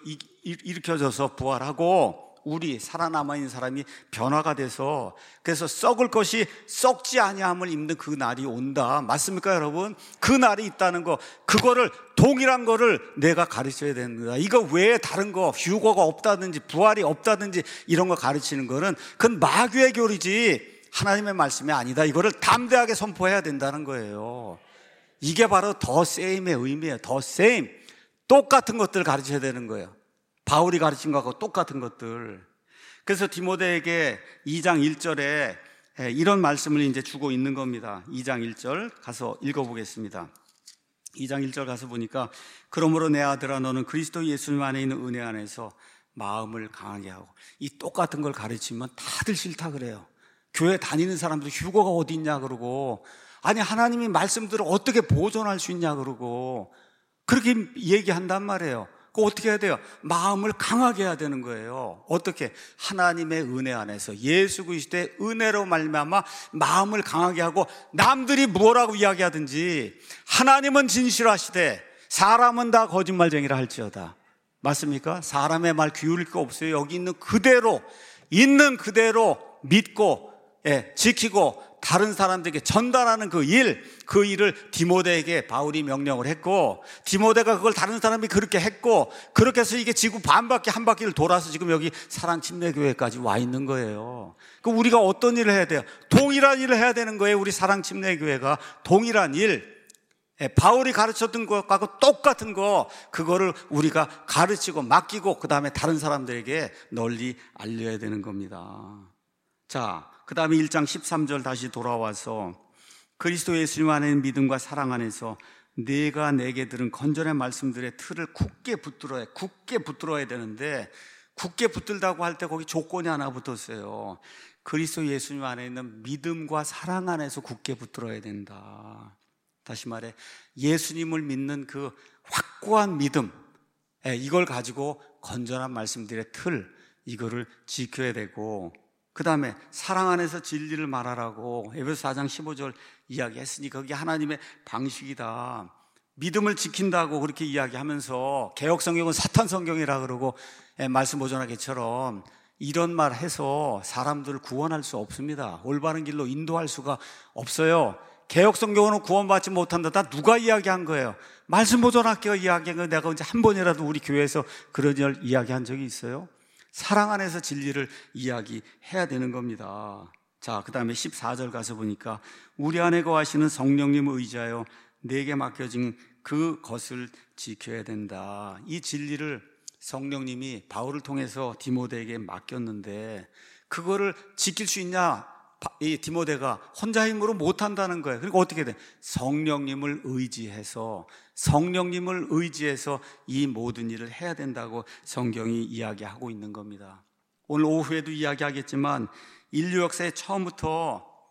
일으켜져서 부활하고 우리 살아남아있는 사람이 변화가 돼서 그래서 썩을 것이 썩지 아니함을 입는 그 날이 온다. 맞습니까 여러분? 그 날이 있다는 거, 그거를 동일한 거를 내가 가르쳐야 되는 거다. 이거 외에 다른 거, 휴거가 없다든지 부활이 없다든지 이런 거 가르치는 거는 그건 마귀의 교리지 하나님의 말씀이 아니다. 이거를 담대하게 선포해야 된다는 거예요. 이게 바로 더 세임의 의미예요. 더 세임. 똑같은 것들을 가르쳐야 되는 거예요. 바울이 가르친 것하고 똑같은 것들. 그래서 디모데에게 이 장 일 절에 이런 말씀을 이제 주고 있는 겁니다. 이 장 일 절 가서 읽어보겠습니다. 이 장 일 절 가서 보니까 그러므로 내 아들아 너는 그리스도 예수님 안에 있는 은혜 안에서 마음을 강하게 하고. 이 똑같은 걸 가르치면 다들 싫다 그래요. 교회 다니는 사람들 휴거가 어디 있냐 그러고, 아니 하나님이 말씀들을 어떻게 보존할 수 있냐 그러고 그렇게 얘기한단 말이에요. 그 어떻게 해야 돼요? 마음을 강하게 해야 되는 거예요. 어떻게? 하나님의 은혜 안에서 예수 그리스도의 은혜로 말미암아 마음을 강하게 하고, 남들이 뭐라고 이야기하든지 하나님은 진실하시되 사람은 다 거짓말쟁이라 할지어다. 맞습니까? 사람의 말 기울일 거 없어요. 여기 있는 그대로, 있는 그대로 믿고 예, 지키고 다른 사람들에게 전달하는 그 일, 그 일을 디모데에게 바울이 명령을 했고, 디모데가 그걸 다른 사람이 그렇게 했고, 그렇게 해서 이게 지구 반바퀴 한 바퀴를 돌아서 지금 여기 사랑침례교회까지 와 있는 거예요. 그 우리가 어떤 일을 해야 돼요? 동일한 일을 해야 되는 거예요. 우리 사랑침례교회가 동일한 일, 바울이 가르쳤던 것과 똑같은 거, 그거를 우리가 가르치고 맡기고 그 다음에 다른 사람들에게 널리 알려야 되는 겁니다. 자, 그 다음에 일 장 십삼 절 다시 돌아와서 그리스도 예수님 안에 있는 믿음과 사랑 안에서 내가 내게 들은 건전한 말씀들의 틀을 굳게 붙들어야, 굳게 붙들어야 되는데, 굳게 붙들다고 할 때 거기 조건이 하나 붙었어요. 그리스도 예수님 안에 있는 믿음과 사랑 안에서 굳게 붙들어야 된다. 다시 말해 예수님을 믿는 그 확고한 믿음, 이걸 가지고 건전한 말씀들의 틀, 이거를 지켜야 되고, 그 다음에 사랑 안에서 진리를 말하라고 에베소 사 장 십오 절 이야기했으니 거기 하나님의 방식이다. 믿음을 지킨다고 그렇게 이야기하면서 개역 성경은 사탄 성경이라 그러고 말씀 보존하기처럼 이런 말 해서 사람들을 구원할 수 없습니다. 올바른 길로 인도할 수가 없어요. 개역 성경은 구원받지 못한다. 다 누가 이야기한 거예요? 말씀 보존학교가 이야기한 거. 내가 언제 한 번이라도 우리 교회에서 그런 일 이야기한 적이 있어요? 사랑 안에서 진리를 이야기해야 되는 겁니다. 자, 그 다음에 십사 절 가서 보니까 우리 안에 거하시는 성령님을 의지하여 내게 맡겨진 그것을 지켜야 된다. 이 진리를 성령님이 바울을 통해서 디모데에게 맡겼는데 그거를 지킬 수 있냐? 이 디모데가 혼자 힘으로 못한다는 거예요. 그러니까 어떻게 돼? 성령님을 의지해서 성령님을 의지해서 이 모든 일을 해야 된다고 성경이 이야기하고 있는 겁니다. 오늘 오후에도 이야기하겠지만 인류 역사의 처음부터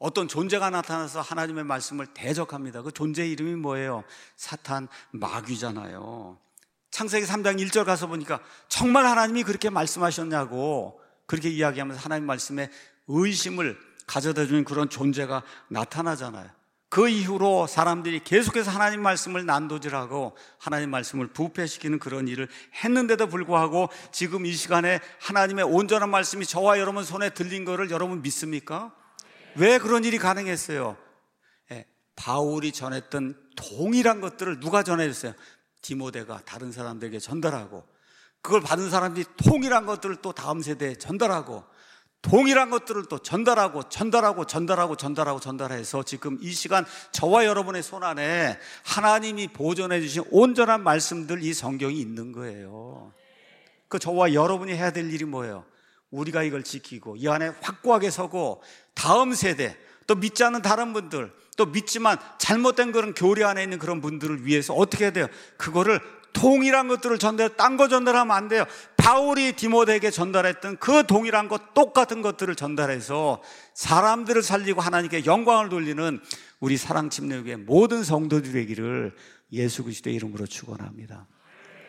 어떤 존재가 나타나서 하나님의 말씀을 대적합니다. 그 존재의 이름이 뭐예요? 사탄, 마귀잖아요. 창세기 삼 장 일 절 가서 보니까 정말 하나님이 그렇게 말씀하셨냐고 그렇게 이야기하면서 하나님 말씀에 의심을 가져다 주는 그런 존재가 나타나잖아요. 그 이후로 사람들이 계속해서 하나님 말씀을 난도질하고 하나님 말씀을 부패시키는 그런 일을 했는데도 불구하고 지금 이 시간에 하나님의 온전한 말씀이 저와 여러분 손에 들린 거를 여러분 믿습니까? 왜 그런 일이 가능했어요? 예, 바울이 전했던 동일한 것들을 누가 전해줬어요? 디모데가 다른 사람들에게 전달하고, 그걸 받은 사람들이 동일한 것들을 또 다음 세대에 전달하고, 동일한 것들을 또 전달하고 전달하고 전달하고 전달하고 전달해서 지금 이 시간 저와 여러분의 손 안에 하나님이 보존해 주신 온전한 말씀들, 이 성경이 있는 거예요. 그 저와 여러분이 해야 될 일이 뭐예요? 우리가 이걸 지키고 이 안에 확고하게 서고 다음 세대, 또 믿지 않는 다른 분들, 또 믿지만 잘못된 그런 교리 안에 있는 그런 분들을 위해서 어떻게 해야 돼요? 그거를 동일한 것들을 전달해, 딴 거 전달하면 안 돼요. 바울이 디모데에게 전달했던 그 동일한 것, 똑같은 것들을 전달해서 사람들을 살리고 하나님께 영광을 돌리는 우리 사랑침례교회 모든 성도들이 되기를 예수 그리스도의 이름으로 축원합니다.